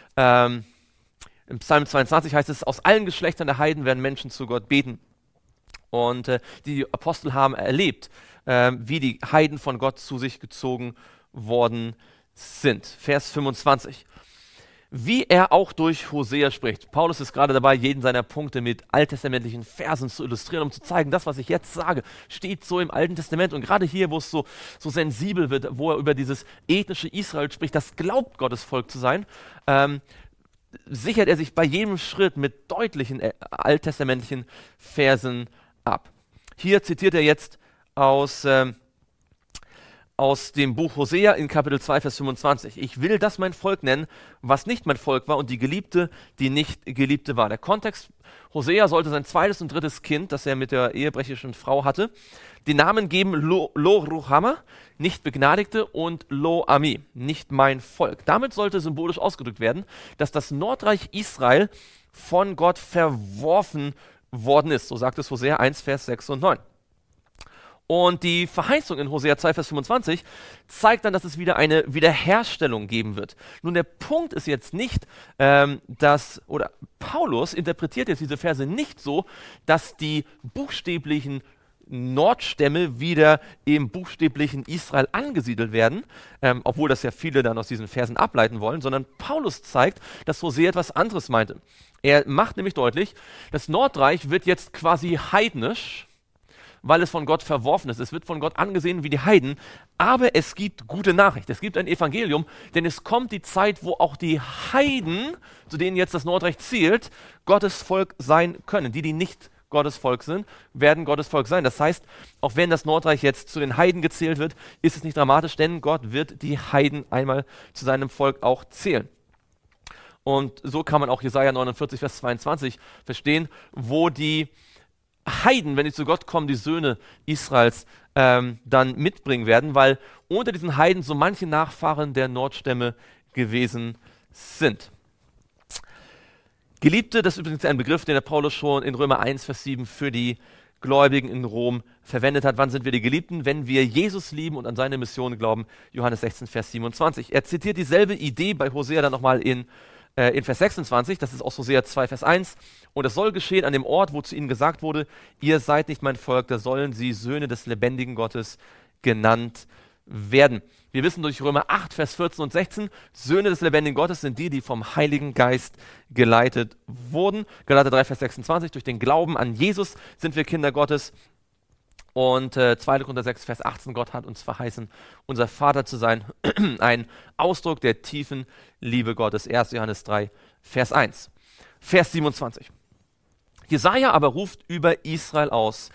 Im Psalm 22 heißt es, aus allen Geschlechtern der Heiden werden Menschen zu Gott beten. Und die Apostel haben erlebt, wie die Heiden von Gott zu sich gezogen worden sind. Vers 25. Wie er auch durch Hosea spricht. Paulus ist gerade dabei, jeden seiner Punkte mit alttestamentlichen Versen zu illustrieren, um zu zeigen, das, was ich jetzt sage, steht so im Alten Testament. Und gerade hier, wo es so sensibel wird, wo er über dieses ethnische Israel spricht, das glaubt, Gottes Volk zu sein, sichert er sich bei jedem Schritt mit deutlichen alttestamentlichen Versen ab. Hier zitiert er jetzt aus aus dem Buch Hosea in Kapitel 2, Vers 25. Ich will das mein Volk nennen, was nicht mein Volk war, und die Geliebte, die nicht Geliebte war. Der Kontext: Hosea sollte sein zweites und drittes Kind, das er mit der ehebrechlichen Frau hatte, den Namen geben: Lo-Ruhama, nicht Begnadigte, und Lo-Ami, nicht mein Volk. Damit sollte symbolisch ausgedrückt werden, dass das Nordreich Israel von Gott verworfen worden ist. So sagt es Hosea 1, Vers 6 und 9. Und die Verheißung in Hosea 2, Vers 25 zeigt dann, dass es wieder eine Wiederherstellung geben wird. Nun, der Punkt ist jetzt nicht, Paulus interpretiert jetzt diese Verse nicht so, dass die buchstäblichen Nordstämme wieder im buchstäblichen Israel angesiedelt werden, obwohl das ja viele dann aus diesen Versen ableiten wollen, sondern Paulus zeigt, dass Hosea etwas anderes meinte. Er macht nämlich deutlich, das Nordreich wird jetzt quasi heidnisch, weil es von Gott verworfen ist. Es wird von Gott angesehen wie die Heiden, aber es gibt gute Nachricht. Es gibt ein Evangelium, denn es kommt die Zeit, wo auch die Heiden, zu denen jetzt das Nordreich zielt, Gottes Volk sein können. Die nicht Gottes Volk sind, werden Gottes Volk sein. Das heißt, auch wenn das Nordreich jetzt zu den Heiden gezählt wird, ist es nicht dramatisch, denn Gott wird die Heiden einmal zu seinem Volk auch zählen. Und so kann man auch Jesaja 49, Vers 22 verstehen, wo die Heiden, wenn sie zu Gott kommen, die Söhne Israels dann mitbringen werden, weil unter diesen Heiden so manche Nachfahren der Nordstämme gewesen sind. Geliebte, das ist übrigens ein Begriff, den der Paulus schon in Römer 1, Vers 7 für die Gläubigen in Rom verwendet hat. Wann sind wir die Geliebten? Wenn wir Jesus lieben und an seine Mission glauben. Johannes 16, Vers 27. Er zitiert dieselbe Idee bei Hosea dann nochmal in Vers 26, das ist aus Hosea 2, Vers 1. Und es soll geschehen an dem Ort, wo zu ihnen gesagt wurde: Ihr seid nicht mein Volk, da sollen sie Söhne des lebendigen Gottes genannt werden. Wir wissen durch Römer 8, Vers 14 und 16, Söhne des lebendigen Gottes sind die, die vom Heiligen Geist geleitet wurden. Galater 3, Vers 26, durch den Glauben an Jesus sind wir Kinder Gottes. Und 2. Korinther 6, Vers 18, Gott hat uns verheißen, unser Vater zu sein. Ein Ausdruck der tiefen Liebe Gottes. 1. Johannes 3, Vers 1. Vers 27. Jesaja aber ruft über Israel aus.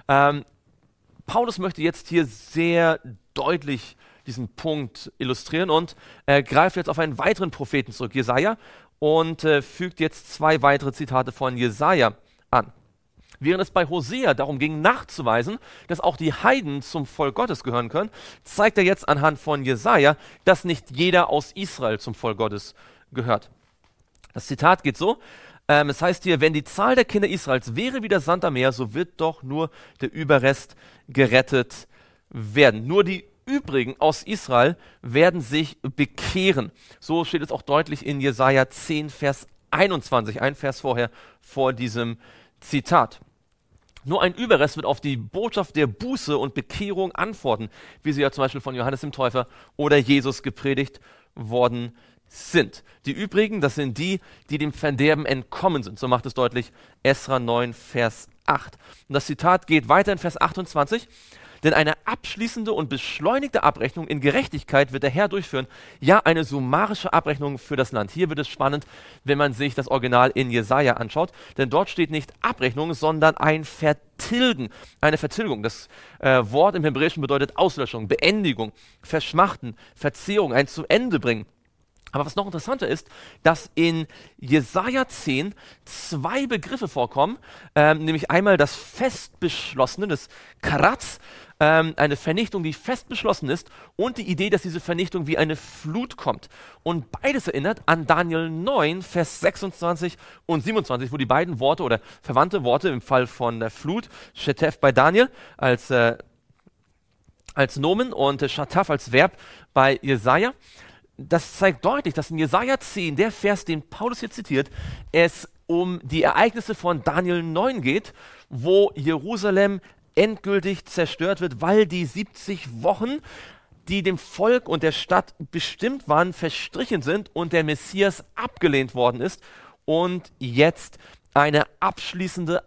Paulus möchte jetzt hier sehr deutlich diesen Punkt illustrieren und greift jetzt auf einen weiteren Propheten zurück, Jesaja, und fügt jetzt 2 weitere Zitate von Jesaja an. Während es bei Hosea darum ging, nachzuweisen, dass auch die Heiden zum Volk Gottes gehören können, zeigt er jetzt anhand von Jesaja, dass nicht jeder aus Israel zum Volk Gottes gehört. Das Zitat geht so: Es heißt hier: Wenn die Zahl der Kinder Israels wäre wie der Sand am Meer, so wird doch nur der Überrest gerettet werden. Nur die übrigen aus Israel werden sich bekehren. So steht es auch deutlich in Jesaja 10, Vers 21, ein Vers vorher, vor diesem Zitat. Nur ein Überrest wird auf die Botschaft der Buße und Bekehrung antworten, wie sie ja zum Beispiel von Johannes dem Täufer oder Jesus gepredigt worden sind. Die übrigen, das sind die, die dem Verderben entkommen sind. So macht es deutlich Esra 9, Vers 8. Und das Zitat geht weiter in Vers 28. Denn eine abschließende und beschleunigte Abrechnung in Gerechtigkeit wird der Herr durchführen. Ja, eine summarische Abrechnung für das Land. Hier wird es spannend, wenn man sich das Original in Jesaja anschaut. Denn dort steht nicht Abrechnung, sondern ein Vertilgen. Eine Vertilgung. Das Wort im Hebräischen bedeutet Auslöschung, Beendigung, Verschmachten, Verzehrung, ein zu Ende bringen. Aber was noch interessanter ist, dass in Jesaja 10 2 Begriffe vorkommen, nämlich einmal das Festbeschlossene, das Karatz, eine Vernichtung, die fest beschlossen ist, und die Idee, dass diese Vernichtung wie eine Flut kommt. Und beides erinnert an Daniel 9, Vers 26 und 27, wo die beiden Worte oder verwandte Worte im Fall von der Flut, Shetef bei Daniel als Nomen und Shataf als Verb bei Jesaja. Das zeigt deutlich, dass in Jesaja 10, der Vers, den Paulus hier zitiert, es um die Ereignisse von Daniel 9 geht, wo Jerusalem endgültig zerstört wird, weil die 70 Wochen, die dem Volk und der Stadt bestimmt waren, verstrichen sind und der Messias abgelehnt worden ist und jetzt eine abschließende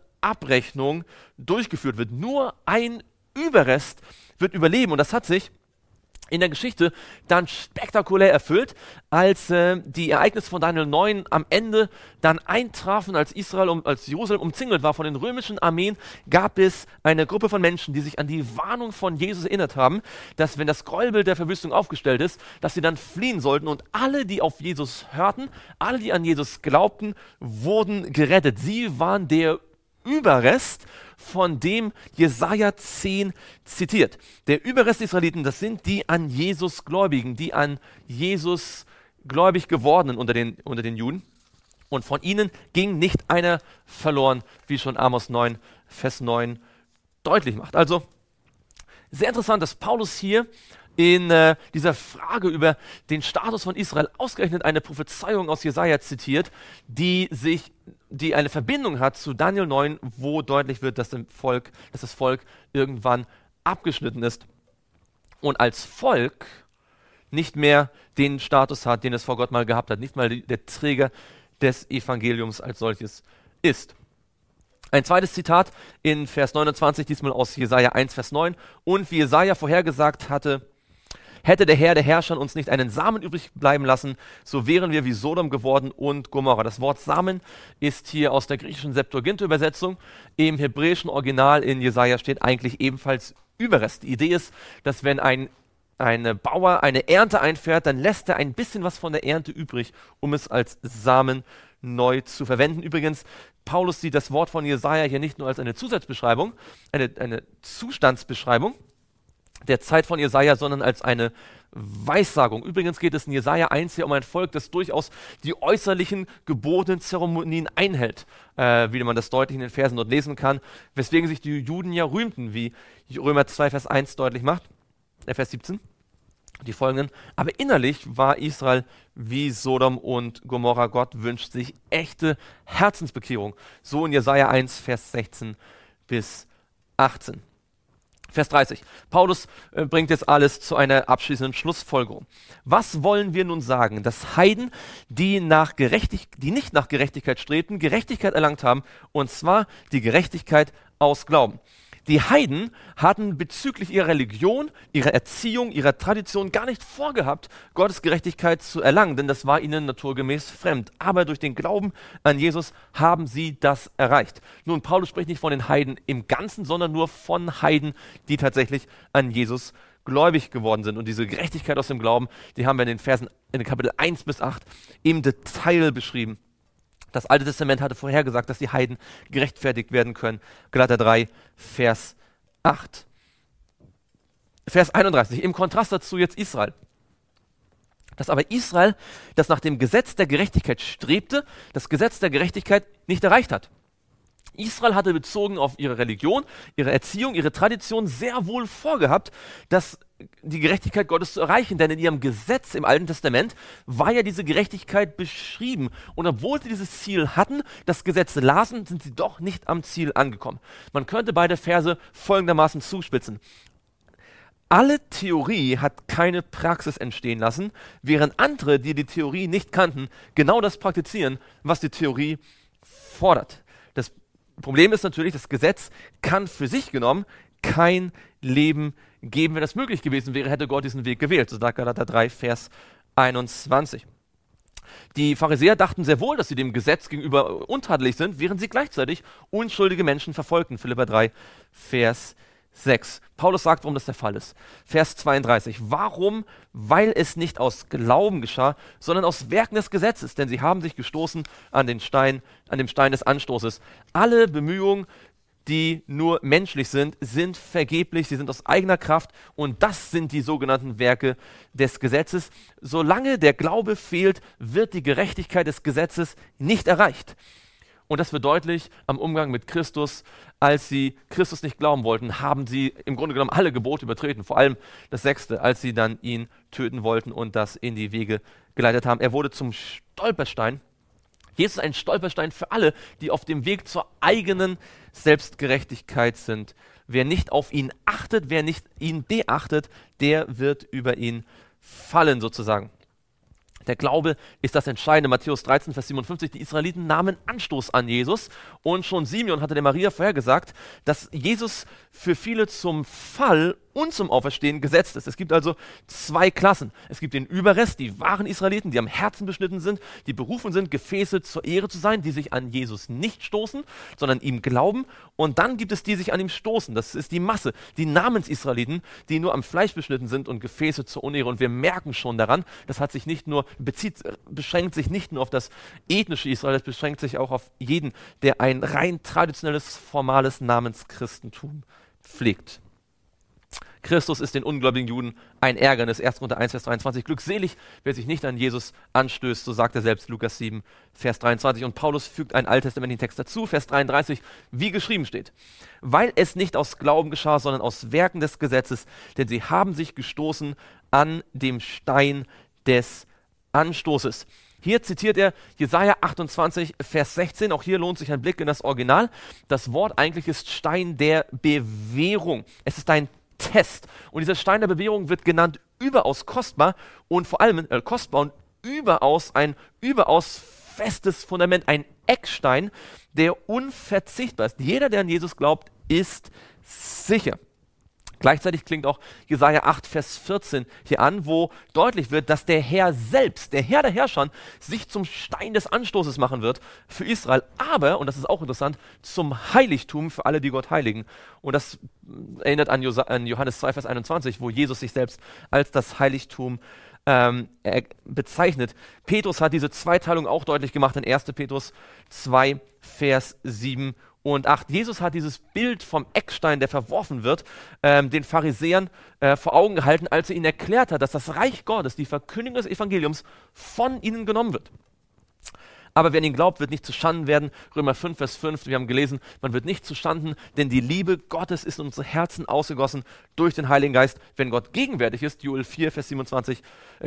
Abrechnung durchgeführt wird. Nur ein Überrest wird überleben, und das hat sich in der Geschichte dann spektakulär erfüllt, als die Ereignisse von Daniel 9 am Ende dann eintrafen, als als Jerusalem umzingelt war von den römischen Armeen, gab es eine Gruppe von Menschen, die sich an die Warnung von Jesus erinnert haben, dass wenn das Gräuelbild der Verwüstung aufgestellt ist, dass sie dann fliehen sollten, und alle, die auf Jesus hörten, alle, die an Jesus glaubten, wurden gerettet. Sie waren der Überrest, von dem Jesaja 10 zitiert. Der Überrest der Israeliten, das sind die an Jesus Gläubigen, die an Jesus gläubig gewordenen unter den Juden. Und von ihnen ging nicht einer verloren, wie schon Amos 9, Vers 9 deutlich macht. Also sehr interessant, dass Paulus hier in dieser Frage über den Status von Israel ausgerechnet eine Prophezeiung aus Jesaja zitiert, die eine Verbindung hat zu Daniel 9, wo deutlich wird, dass das Volk irgendwann abgeschnitten ist und als Volk nicht mehr den Status hat, den es vor Gott mal gehabt hat, nicht mal der Träger des Evangeliums als solches ist. Ein zweites Zitat in Vers 29, diesmal aus Jesaja 1, Vers 9. Und wie Jesaja vorhergesagt hatte, hätte der Herr, der Herrscher, uns nicht einen Samen übrig bleiben lassen, so wären wir wie Sodom geworden und Gomorra. Das Wort Samen ist hier aus der griechischen Septuaginta-Übersetzung. Im hebräischen Original in Jesaja steht eigentlich ebenfalls Überrest. Die Idee ist, dass wenn ein Bauer eine Ernte einfährt, dann lässt er ein bisschen was von der Ernte übrig, um es als Samen neu zu verwenden. Übrigens, Paulus sieht das Wort von Jesaja hier nicht nur als eine Zusatzbeschreibung, eine Zustandsbeschreibung der Zeit von Jesaja, sondern als eine Weissagung. Übrigens geht es in Jesaja 1 hier um ein Volk, das durchaus die äußerlichen gebotenen Zeremonien einhält, wie man das deutlich in den Versen dort lesen kann, weswegen sich die Juden ja rühmten, wie Römer 2, Vers 1 deutlich macht, Vers 17, die folgenden. Aber innerlich war Israel wie Sodom und Gomorra. Gott wünscht sich echte Herzensbekehrung. So in Jesaja 1, Vers 16 bis 18. Vers 30. Paulus bringt jetzt alles zu einer abschließenden Schlussfolgerung. Was wollen wir nun sagen? Dass Heiden, die nicht nach Gerechtigkeit strebten, Gerechtigkeit erlangt haben, und zwar die Gerechtigkeit aus Glauben. Die Heiden hatten bezüglich ihrer Religion, ihrer Erziehung, ihrer Tradition gar nicht vorgehabt, Gottes Gerechtigkeit zu erlangen, denn das war ihnen naturgemäß fremd. Aber durch den Glauben an Jesus haben sie das erreicht. Nun, Paulus spricht nicht von den Heiden im Ganzen, sondern nur von Heiden, die tatsächlich an Jesus gläubig geworden sind. Und diese Gerechtigkeit aus dem Glauben, die haben wir in den Versen, in den Kapitel 1 bis 8 im Detail beschrieben. Das Alte Testament hatte vorhergesagt, dass die Heiden gerechtfertigt werden können. Galater 3, Vers 8. Vers 31, im Kontrast dazu jetzt Israel. Dass aber Israel, das nach dem Gesetz der Gerechtigkeit strebte, das Gesetz der Gerechtigkeit nicht erreicht hat. Israel hatte bezogen auf ihre Religion, ihre Erziehung, ihre Tradition sehr wohl vorgehabt, die Gerechtigkeit Gottes zu erreichen, denn in ihrem Gesetz im Alten Testament war ja diese Gerechtigkeit beschrieben. Und obwohl sie dieses Ziel hatten, das Gesetz lasen, sind sie doch nicht am Ziel angekommen. Man könnte beide Verse folgendermaßen zuspitzen. Alle Theorie hat keine Praxis entstehen lassen, während andere, die die Theorie nicht kannten, genau das praktizieren, was die Theorie fordert. Das Problem ist natürlich, das Gesetz kann für sich genommen kein Leben geben. Wenn das möglich gewesen wäre, hätte Gott diesen Weg gewählt. So sagt Galater 3, Vers 21. Die Pharisäer dachten sehr wohl, dass sie dem Gesetz gegenüber untadelig sind, während sie gleichzeitig unschuldige Menschen verfolgten. Philipper 3, Vers 6. Paulus sagt, warum das der Fall ist. Vers 32. Warum? Weil es nicht aus Glauben geschah, sondern aus Werken des Gesetzes. Denn sie haben sich gestoßen an dem Stein des Anstoßes. Alle Bemühungen, die nur menschlich sind vergeblich, sie sind aus eigener Kraft, und das sind die sogenannten Werke des Gesetzes. Solange der Glaube fehlt, wird die Gerechtigkeit des Gesetzes nicht erreicht. Und das wird deutlich am Umgang mit Christus. Als sie Christus nicht glauben wollten, haben sie im Grunde genommen alle Gebote übertreten, vor allem das 6., als sie dann ihn töten wollten und das in die Wege geleitet haben. Er wurde zum Stolperstein. Jesus ist ein Stolperstein für alle, die auf dem Weg zur eigenen Selbstgerechtigkeit sind. Wer nicht auf ihn achtet, wer nicht ihn beachtet, der wird über ihn fallen sozusagen. Der Glaube ist das Entscheidende. Matthäus 13, Vers 57, die Israeliten nahmen Anstoß an Jesus, und schon Simeon hatte der Maria vorhergesagt, dass Jesus für viele zum Fall und zum Auferstehen gesetzt ist. Es gibt also zwei Klassen. Es gibt den Überrest, die wahren Israeliten, die am Herzen beschnitten sind, die berufen sind, Gefäße zur Ehre zu sein, die sich an Jesus nicht stoßen, sondern ihm glauben. Und dann gibt es die, die sich an ihm stoßen. Das ist die Masse, die Namensisraeliten, die nur am Fleisch beschnitten sind und Gefäße zur Unehre. Und wir merken schon daran, das hat sich nicht nur, beschränkt sich nicht nur auf das ethnische Israel, das beschränkt sich auch auf jeden, der ein rein traditionelles, formales Namenschristentum pflegt. Christus ist den ungläubigen Juden ein Ärgernis. 1. Korinther 1, Vers 23. Glückselig, wer sich nicht an Jesus anstößt, so sagt er selbst, Lukas 7, Vers 23. Und Paulus fügt einen alttestamentlichen Text dazu, Vers 33, wie geschrieben steht. Weil es nicht aus Glauben geschah, sondern aus Werken des Gesetzes, denn sie haben sich gestoßen an dem Stein des Anstoßes. Hier zitiert er Jesaja 28, Vers 16. Auch hier lohnt sich ein Blick in das Original. Das Wort eigentlich ist Stein der Bewährung. Es ist ein Test. Und dieser Stein der Bewährung wird genannt überaus kostbar und vor allem kostbar und ein überaus festes Fundament, ein Eckstein, der unverzichtbar ist. Jeder, der an Jesus glaubt, ist sicher. Gleichzeitig klingt auch Jesaja 8, Vers 14 hier an, wo deutlich wird, dass der Herr selbst, der Herr der Herrscher, sich zum Stein des Anstoßes machen wird für Israel, aber, und das ist auch interessant, zum Heiligtum für alle, die Gott heiligen. Und das erinnert an Johannes 2, Vers 21, wo Jesus sich selbst als das Heiligtum bezeichnet. Petrus hat diese Zweiteilung auch deutlich gemacht in 1. Petrus 2, Vers 7 und 8. Jesus hat dieses Bild vom Eckstein, der verworfen wird, den Pharisäern vor Augen gehalten, als er ihnen erklärt hat, dass das Reich Gottes, die Verkündigung des Evangeliums, von ihnen genommen wird. Aber wer an ihn glaubt, wird nicht zuschanden werden. Römer 5, Vers 5, wir haben gelesen, man wird nicht zuschanden, denn die Liebe Gottes ist in unsere Herzen ausgegossen durch den Heiligen Geist. Wenn Gott gegenwärtig ist, Joel 2, Vers 27,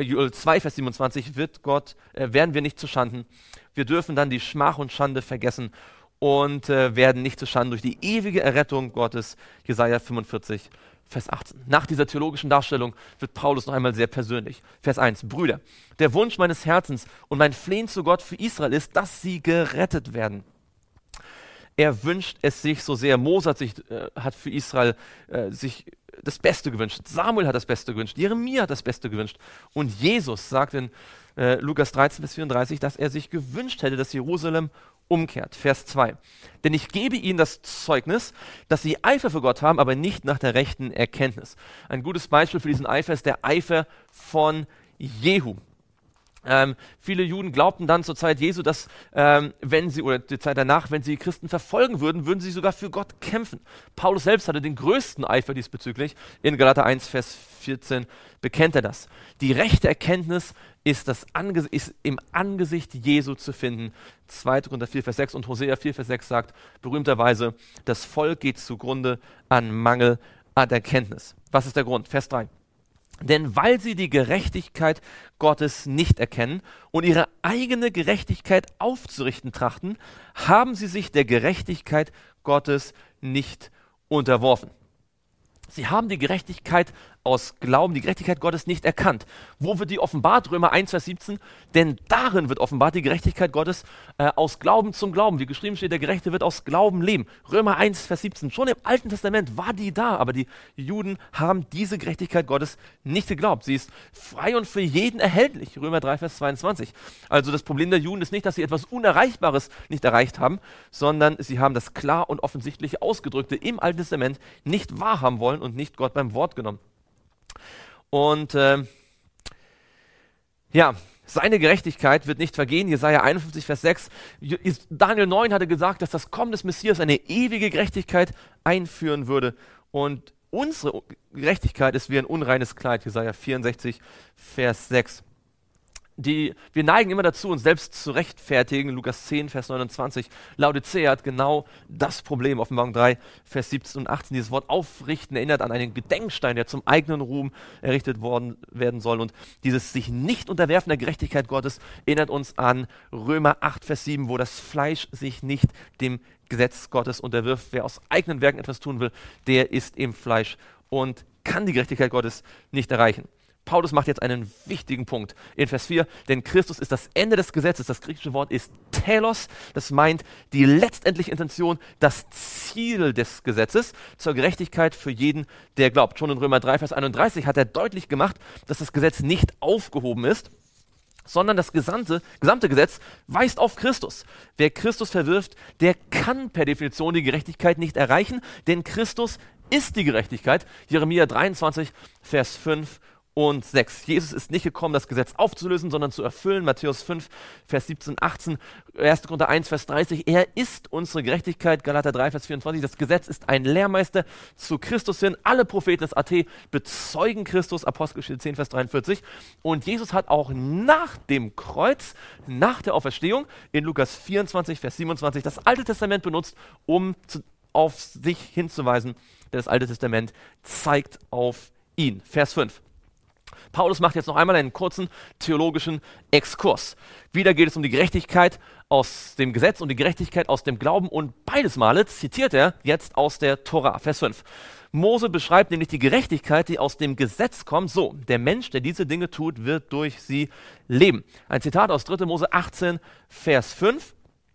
werden wir nicht zuschanden. Wir dürfen dann die Schmach und Schande vergessen und werden nicht zuschanden durch die ewige Errettung Gottes. Jesaja 45, Vers 18. Nach dieser theologischen Darstellung wird Paulus noch einmal sehr persönlich. Vers 1. Brüder, der Wunsch meines Herzens und mein Flehen zu Gott für Israel ist, dass sie gerettet werden. Er wünscht es sich so sehr. Mose hat für Israel sich das Beste gewünscht. Samuel hat das Beste gewünscht. Jeremia hat das Beste gewünscht. Und Jesus sagt in Lukas 13, Vers 34, dass er sich gewünscht hätte, dass Jerusalem umkehrt. Vers 2. Denn ich gebe ihnen das Zeugnis, dass sie Eifer für Gott haben, aber nicht nach der rechten Erkenntnis. Ein gutes Beispiel für diesen Eifer ist der Eifer von Jehu. Viele Juden glaubten dann zur Zeit Jesu, dass oder die Zeit danach, wenn sie Christen verfolgen würden, würden sie sogar für Gott kämpfen. Paulus selbst hatte den größten Eifer diesbezüglich. In Galater 1, Vers 14 bekennt er das. Die rechte Erkenntnis ist im Angesicht Jesu zu finden. 2. Korinther 4, Vers 6 und Hosea 4, Vers 6 sagt berühmterweise, das Volk geht zugrunde an Mangel an Erkenntnis. Was ist der Grund? Vers 3. Denn weil sie die Gerechtigkeit Gottes nicht erkennen und ihre eigene Gerechtigkeit aufzurichten trachten, haben sie sich der Gerechtigkeit Gottes nicht unterworfen. Sie haben die Gerechtigkeit aus Glauben, die Gerechtigkeit Gottes nicht erkannt. Wo wird die offenbart? Römer 1, Vers 17. Denn darin wird offenbart die Gerechtigkeit Gottes aus Glauben zum Glauben. Wie geschrieben steht, der Gerechte wird aus Glauben leben. Römer 1, Vers 17. Schon im Alten Testament war die da, aber die Juden haben diese Gerechtigkeit Gottes nicht geglaubt. Sie ist frei und für jeden erhältlich. Römer 3, Vers 22. Also das Problem der Juden ist nicht, dass sie etwas Unerreichbares nicht erreicht haben, sondern sie haben das klar und offensichtlich Ausgedrückte im Alten Testament nicht wahrhaben wollen und nicht Gott beim Wort genommen. Und seine Gerechtigkeit wird nicht vergehen. Jesaja 51, Vers 6. Daniel 9 hatte gesagt, dass das Kommen des Messias eine ewige Gerechtigkeit einführen würde. Und unsere Gerechtigkeit ist wie ein unreines Kleid. Jesaja 64, Vers 6. Wir neigen immer dazu, uns selbst zu rechtfertigen. Lukas 10, Vers 29. Laodicea hat genau das Problem. Offenbarung 3, Vers 17 und 18. Dieses Wort aufrichten erinnert an einen Gedenkstein, der zum eigenen Ruhm errichtet werden soll. Und dieses sich nicht unterwerfen der Gerechtigkeit Gottes erinnert uns an Römer 8, Vers 7, wo das Fleisch sich nicht dem Gesetz Gottes unterwirft. Wer aus eigenen Werken etwas tun will, der ist im Fleisch und kann die Gerechtigkeit Gottes nicht erreichen. Paulus macht jetzt einen wichtigen Punkt in Vers 4, denn Christus ist das Ende des Gesetzes. Das griechische Wort ist telos, das meint die letztendliche Intention, das Ziel des Gesetzes zur Gerechtigkeit für jeden, der glaubt. Schon in Römer 3, Vers 31 hat er deutlich gemacht, dass das Gesetz nicht aufgehoben ist, sondern das gesamte Gesetz weist auf Christus. Wer Christus verwirft, der kann per Definition die Gerechtigkeit nicht erreichen, denn Christus ist die Gerechtigkeit. Jeremia 23, Vers 5 und 6. Jesus ist nicht gekommen, das Gesetz aufzulösen, sondern zu erfüllen. Matthäus 5, Vers 17, 18, 1. Korinther 1, Vers 30. Er ist unsere Gerechtigkeit. Galater 3, Vers 24. Das Gesetz ist ein Lehrmeister zu Christus hin. Alle Propheten des AT bezeugen Christus. Apostelgeschichte 10, Vers 43. Und Jesus hat auch nach dem Kreuz, nach der Auferstehung, in Lukas 24, Vers 27, das Alte Testament benutzt, um auf sich hinzuweisen. Denn das Alte Testament zeigt auf ihn. Vers 5. Paulus macht jetzt noch einmal einen kurzen theologischen Exkurs. Wieder geht es um die Gerechtigkeit aus dem Gesetz und die Gerechtigkeit aus dem Glauben und beides Male zitiert er jetzt aus der Tora. Vers 5. Mose beschreibt nämlich die Gerechtigkeit, die aus dem Gesetz kommt. So, der Mensch, der diese Dinge tut, wird durch sie leben. Ein Zitat aus 3. Mose 18, Vers 5.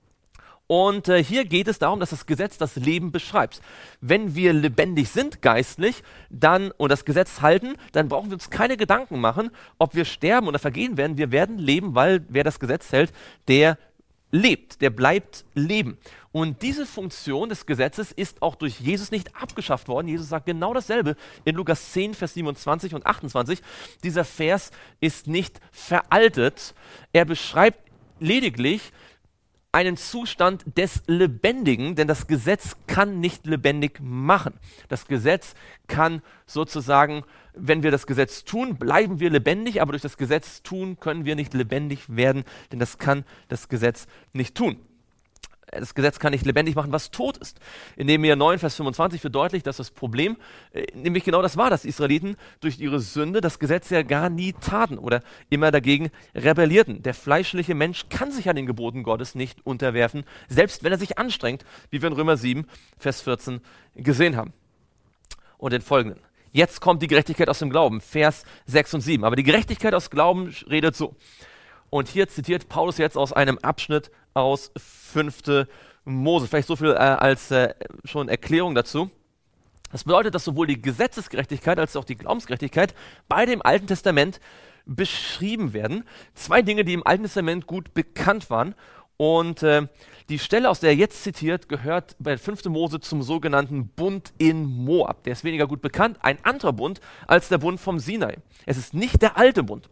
Und hier geht es darum, dass das Gesetz das Leben beschreibt. Wenn wir lebendig sind, geistlich, dann und das Gesetz halten, dann brauchen wir uns keine Gedanken machen, ob wir sterben oder vergehen werden. Wir werden leben, weil wer das Gesetz hält, der lebt, der bleibt leben. Und diese Funktion des Gesetzes ist auch durch Jesus nicht abgeschafft worden. Jesus sagt genau dasselbe in Lukas 10, Vers 27 und 28. Dieser Vers ist nicht veraltet. Er beschreibt lediglich einen Zustand des Lebendigen, denn das Gesetz kann nicht lebendig machen. Das Gesetz kann sozusagen, wenn wir das Gesetz tun, bleiben wir lebendig, aber durch das Gesetz tun können wir nicht lebendig werden, denn das kann das Gesetz nicht tun. Das Gesetz kann nicht lebendig machen, was tot ist. In Nehemia 9, Vers 25 wird deutlich, dass das Problem nämlich genau das war, dass die Israeliten durch ihre Sünde das Gesetz ja gar nie taten oder immer dagegen rebellierten. Der fleischliche Mensch kann sich an den Geboten Gottes nicht unterwerfen, selbst wenn er sich anstrengt, wie wir in Römer 7, Vers 14 gesehen haben. Und den folgenden. Jetzt kommt die Gerechtigkeit aus dem Glauben, Vers 6 und 7. Aber die Gerechtigkeit aus Glauben redet so. Und hier zitiert Paulus jetzt aus einem Abschnitt aus 5. Mose. Vielleicht so viel als schon Erklärung dazu. Das bedeutet, dass sowohl die Gesetzesgerechtigkeit als auch die Glaubensgerechtigkeit beide im Alten Testament beschrieben werden. Zwei Dinge, die im Alten Testament gut bekannt waren. Und die Stelle, aus der er jetzt zitiert, gehört bei 5. Mose zum sogenannten Bund in Moab. Der ist weniger gut bekannt, ein anderer Bund als der Bund vom Sinai. Es ist nicht der alte Bund.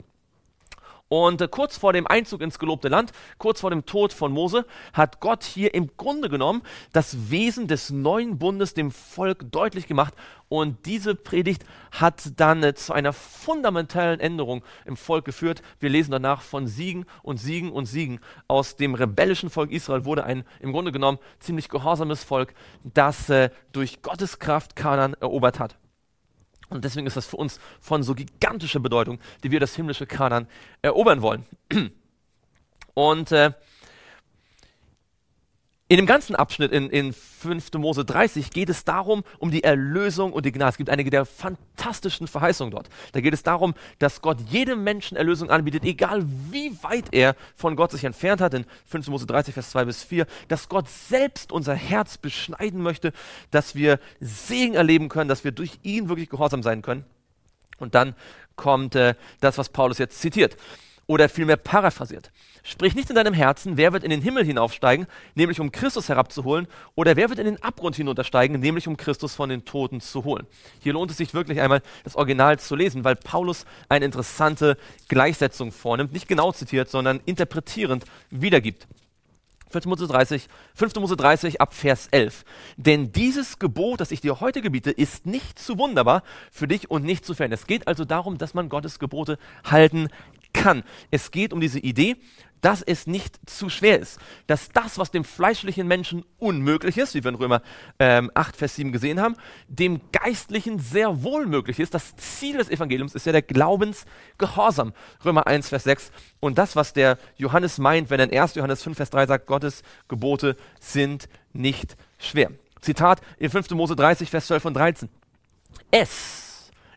Und kurz vor dem Einzug ins gelobte Land, kurz vor dem Tod von Mose, hat Gott hier im Grunde genommen das Wesen des neuen Bundes dem Volk deutlich gemacht. Und diese Predigt hat dann zu einer fundamentalen Änderung im Volk geführt. Wir lesen danach von Siegen und Siegen und Siegen. Aus dem rebellischen Volk Israel wurde ein im Grunde genommen ziemlich gehorsames Volk, das durch Gottes Kraft Kanaan erobert hat. Und deswegen ist das für uns von so gigantischer Bedeutung, die wir das himmlische Kanaan erobern wollen. Und in dem ganzen Abschnitt in 5. Mose 30 geht es darum, um die Erlösung und die Gnade. Es gibt einige der fantastischen Verheißungen dort. Da geht es darum, dass Gott jedem Menschen Erlösung anbietet, egal wie weit er von Gott sich entfernt hat. In 5. Mose 30, Vers 2 bis 4, dass Gott selbst unser Herz beschneiden möchte, dass wir Segen erleben können, dass wir durch ihn wirklich gehorsam sein können. Und dann kommt das, was Paulus jetzt zitiert. Oder vielmehr paraphrasiert. Sprich nicht in deinem Herzen, wer wird in den Himmel hinaufsteigen, nämlich um Christus herabzuholen, oder wer wird in den Abgrund hinuntersteigen, nämlich um Christus von den Toten zu holen. Hier lohnt es sich wirklich einmal, das Original zu lesen, weil Paulus eine interessante Gleichsetzung vornimmt, nicht genau zitiert, sondern interpretierend wiedergibt. 5. Mose 30 ab Vers 11. Denn dieses Gebot, das ich dir heute gebiete, ist nicht zu wunderbar für dich und nicht zu fern. Es geht also darum, dass man Gottes Gebote halten kann. Es geht um diese Idee, dass es nicht zu schwer ist. Dass das, was dem fleischlichen Menschen unmöglich ist, wie wir in Römer 8, Vers 7 gesehen haben, dem Geistlichen sehr wohl möglich ist. Das Ziel des Evangeliums ist ja der Glaubensgehorsam. Römer 1, Vers 6. Und das, was der Johannes meint, wenn er in 1. Johannes 5, Vers 3 sagt, Gottes Gebote sind nicht schwer. Zitat in 5. Mose 30, Vers 12 und 13. Es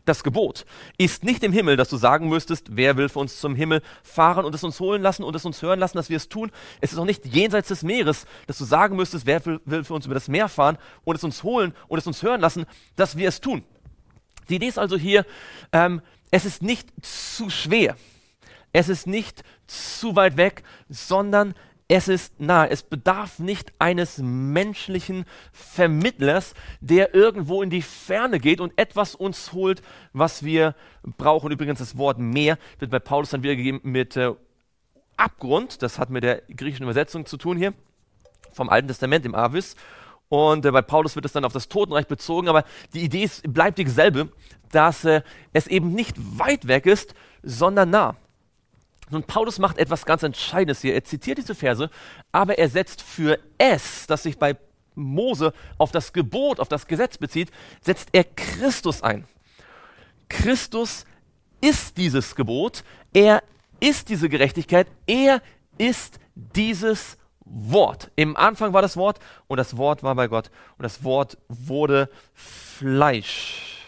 das Gebot ist nicht im Himmel, dass du sagen müsstest, wer will für uns zum Himmel fahren und es uns holen lassen und es uns hören lassen, dass wir es tun. Es ist auch nicht jenseits des Meeres, dass du sagen müsstest, wer will für uns über das Meer fahren und es uns holen und es uns hören lassen, dass wir es tun. Die Idee ist also hier, es ist nicht zu schwer, es ist nicht zu weit weg, sondern es ist nahe. Es bedarf nicht eines menschlichen Vermittlers, der irgendwo in die Ferne geht und etwas uns holt, was wir brauchen. Übrigens, das Wort Meer wird bei Paulus dann wiedergegeben mit Abgrund. Das hat mit der griechischen Übersetzung zu tun hier, vom Alten Testament, im Avis. Und bei Paulus wird es dann auf das Totenreich bezogen, aber die Idee bleibt dieselbe, dass es eben nicht weit weg ist, sondern nah. Nun, Paulus macht etwas ganz Entscheidendes hier. Er zitiert diese Verse, aber er setzt für es, das sich bei Mose auf das Gebot, auf das Gesetz bezieht, setzt er Christus ein. Christus ist dieses Gebot, er ist diese Gerechtigkeit, er ist dieses Wort. Im Anfang war das Wort und das Wort war bei Gott und das Wort wurde Fleisch.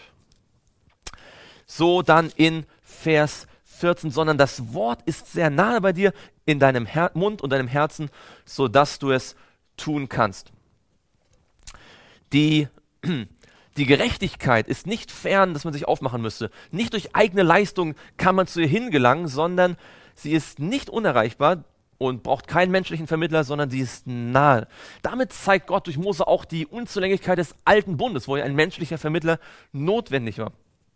So dann in Vers 14, sondern das Wort ist sehr nahe bei dir, in deinem Mund und deinem Herzen, sodass du es tun kannst. Die Gerechtigkeit ist nicht fern, dass man sich aufmachen müsste. Nicht durch eigene Leistung kann man zu ihr hingelangen, sondern sie ist nicht unerreichbar und braucht keinen menschlichen Vermittler, sondern sie ist nahe. Damit zeigt Gott durch Mose auch die Unzulänglichkeit des alten Bundes, wo ja ein menschlicher Vermittler notwendig war.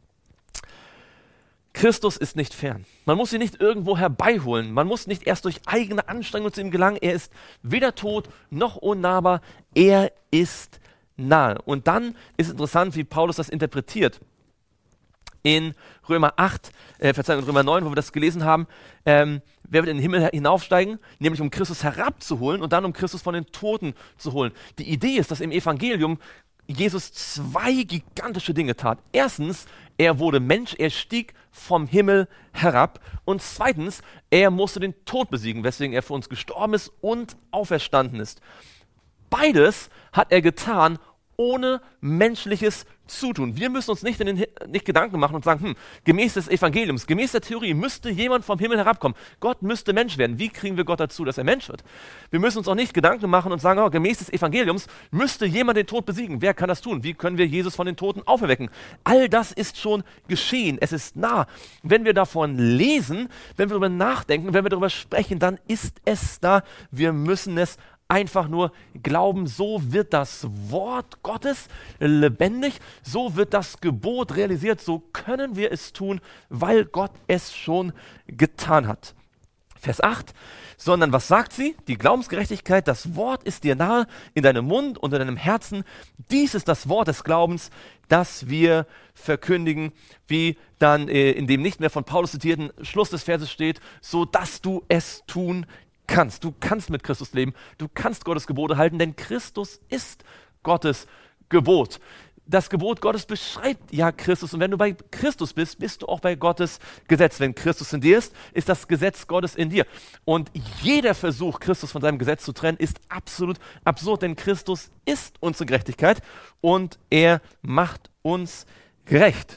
Christus ist nicht fern. Man muss ihn nicht irgendwo herbeiholen. Man muss nicht erst durch eigene Anstrengung zu ihm gelangen. Er ist weder tot noch unnahbar. Er ist nahe. Und dann ist interessant, wie Paulus das interpretiert. In Römer 9, wo wir das gelesen haben, wer wird in den Himmel hinaufsteigen? Nämlich um Christus herabzuholen und dann um Christus von den Toten zu holen. Die Idee ist, dass im Evangelium Jesus zwei gigantische Dinge tat. Erstens, er wurde Mensch, er stieg vom Himmel herab. Und zweitens, er musste den Tod besiegen, weswegen er für uns gestorben ist und auferstanden ist. Beides hat er getan, ohne menschliches Zutun. Wir müssen uns nicht Gedanken machen und sagen, gemäß des Evangeliums, gemäß der Theorie müsste jemand vom Himmel herabkommen. Gott müsste Mensch werden. Wie kriegen wir Gott dazu, dass er Mensch wird? Wir müssen uns auch nicht Gedanken machen und sagen, gemäß des Evangeliums müsste jemand den Tod besiegen. Wer kann das tun? Wie können wir Jesus von den Toten auferwecken? All das ist schon geschehen. Es ist nah. Wenn wir davon lesen, wenn wir darüber nachdenken, wenn wir darüber sprechen, dann ist es da. Wir müssen es einfach nur glauben, so wird das Wort Gottes lebendig, so wird das Gebot realisiert, so können wir es tun, weil Gott es schon getan hat. Vers 8, sondern was sagt sie? Die Glaubensgerechtigkeit, das Wort ist dir nahe, in deinem Mund und in deinem Herzen. Dies ist das Wort des Glaubens, das wir verkündigen, wie dann in dem nicht mehr von Paulus zitierten Schluss des Verses steht, so dass du es tun kannst. Du kannst mit Christus leben, du kannst Gottes Gebote halten, denn Christus ist Gottes Gebot. Das Gebot Gottes beschreibt ja Christus und wenn du bei Christus bist, bist du auch bei Gottes Gesetz. Wenn Christus in dir ist, ist das Gesetz Gottes in dir. Und jeder Versuch, Christus von seinem Gesetz zu trennen, ist absolut absurd, denn Christus ist unsere Gerechtigkeit und er macht uns gerecht.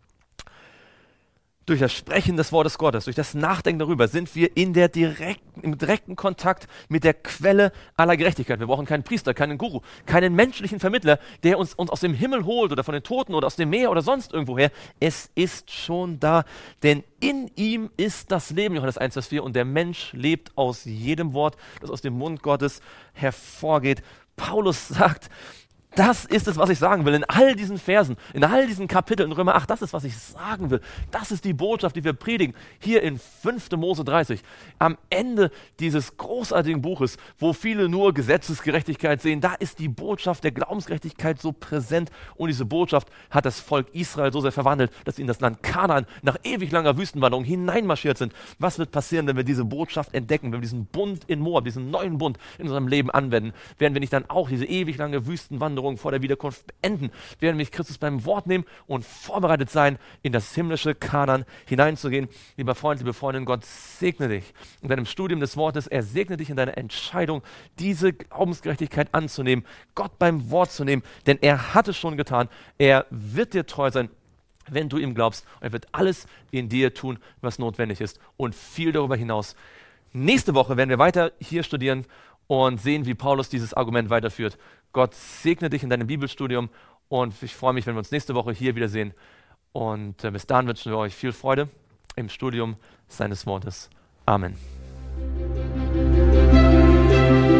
Durch das Sprechen des Wortes Gottes, durch das Nachdenken darüber sind wir im direkten Kontakt mit der Quelle aller Gerechtigkeit. Wir brauchen keinen Priester, keinen Guru, keinen menschlichen Vermittler, der uns aus dem Himmel holt oder von den Toten oder aus dem Meer oder sonst irgendwoher. Es ist schon da, denn in ihm ist das Leben, Johannes 1, Vers 4, und der Mensch lebt aus jedem Wort, das aus dem Mund Gottes hervorgeht. Paulus sagt, das ist es, was ich sagen will. In all diesen Versen, in all diesen Kapiteln in Römer 8, das ist, was ich sagen will. Das ist die Botschaft, die wir predigen. Hier in 5. Mose 30. Am Ende dieses großartigen Buches, wo viele nur Gesetzesgerechtigkeit sehen, da ist die Botschaft der Glaubensgerechtigkeit so präsent. Und diese Botschaft hat das Volk Israel so sehr verwandelt, dass sie in das Land Kanaan nach ewig langer Wüstenwanderung hineinmarschiert sind. Was wird passieren, wenn wir diese Botschaft entdecken, wenn wir diesen Bund in Moab, diesen neuen Bund in unserem Leben anwenden? Werden wir nicht dann auch diese ewig lange Wüstenwanderung vor der Wiederkunft beenden, werden wir Christus beim Wort nehmen und vorbereitet sein, in das himmlische Kanaan hineinzugehen. Lieber Freund, liebe Freundin, Gott segne dich in deinem Studium des Wortes, er segne dich in deiner Entscheidung, diese Glaubensgerechtigkeit anzunehmen, Gott beim Wort zu nehmen, denn er hat es schon getan, er wird dir treu sein, wenn du ihm glaubst. Und er wird alles in dir tun, was notwendig ist und viel darüber hinaus. Nächste Woche werden wir weiter hier studieren und sehen, wie Paulus dieses Argument weiterführt. Gott segne dich in deinem Bibelstudium und ich freue mich, wenn wir uns nächste Woche hier wiedersehen. Und bis dahin wünschen wir euch viel Freude im Studium seines Wortes. Amen.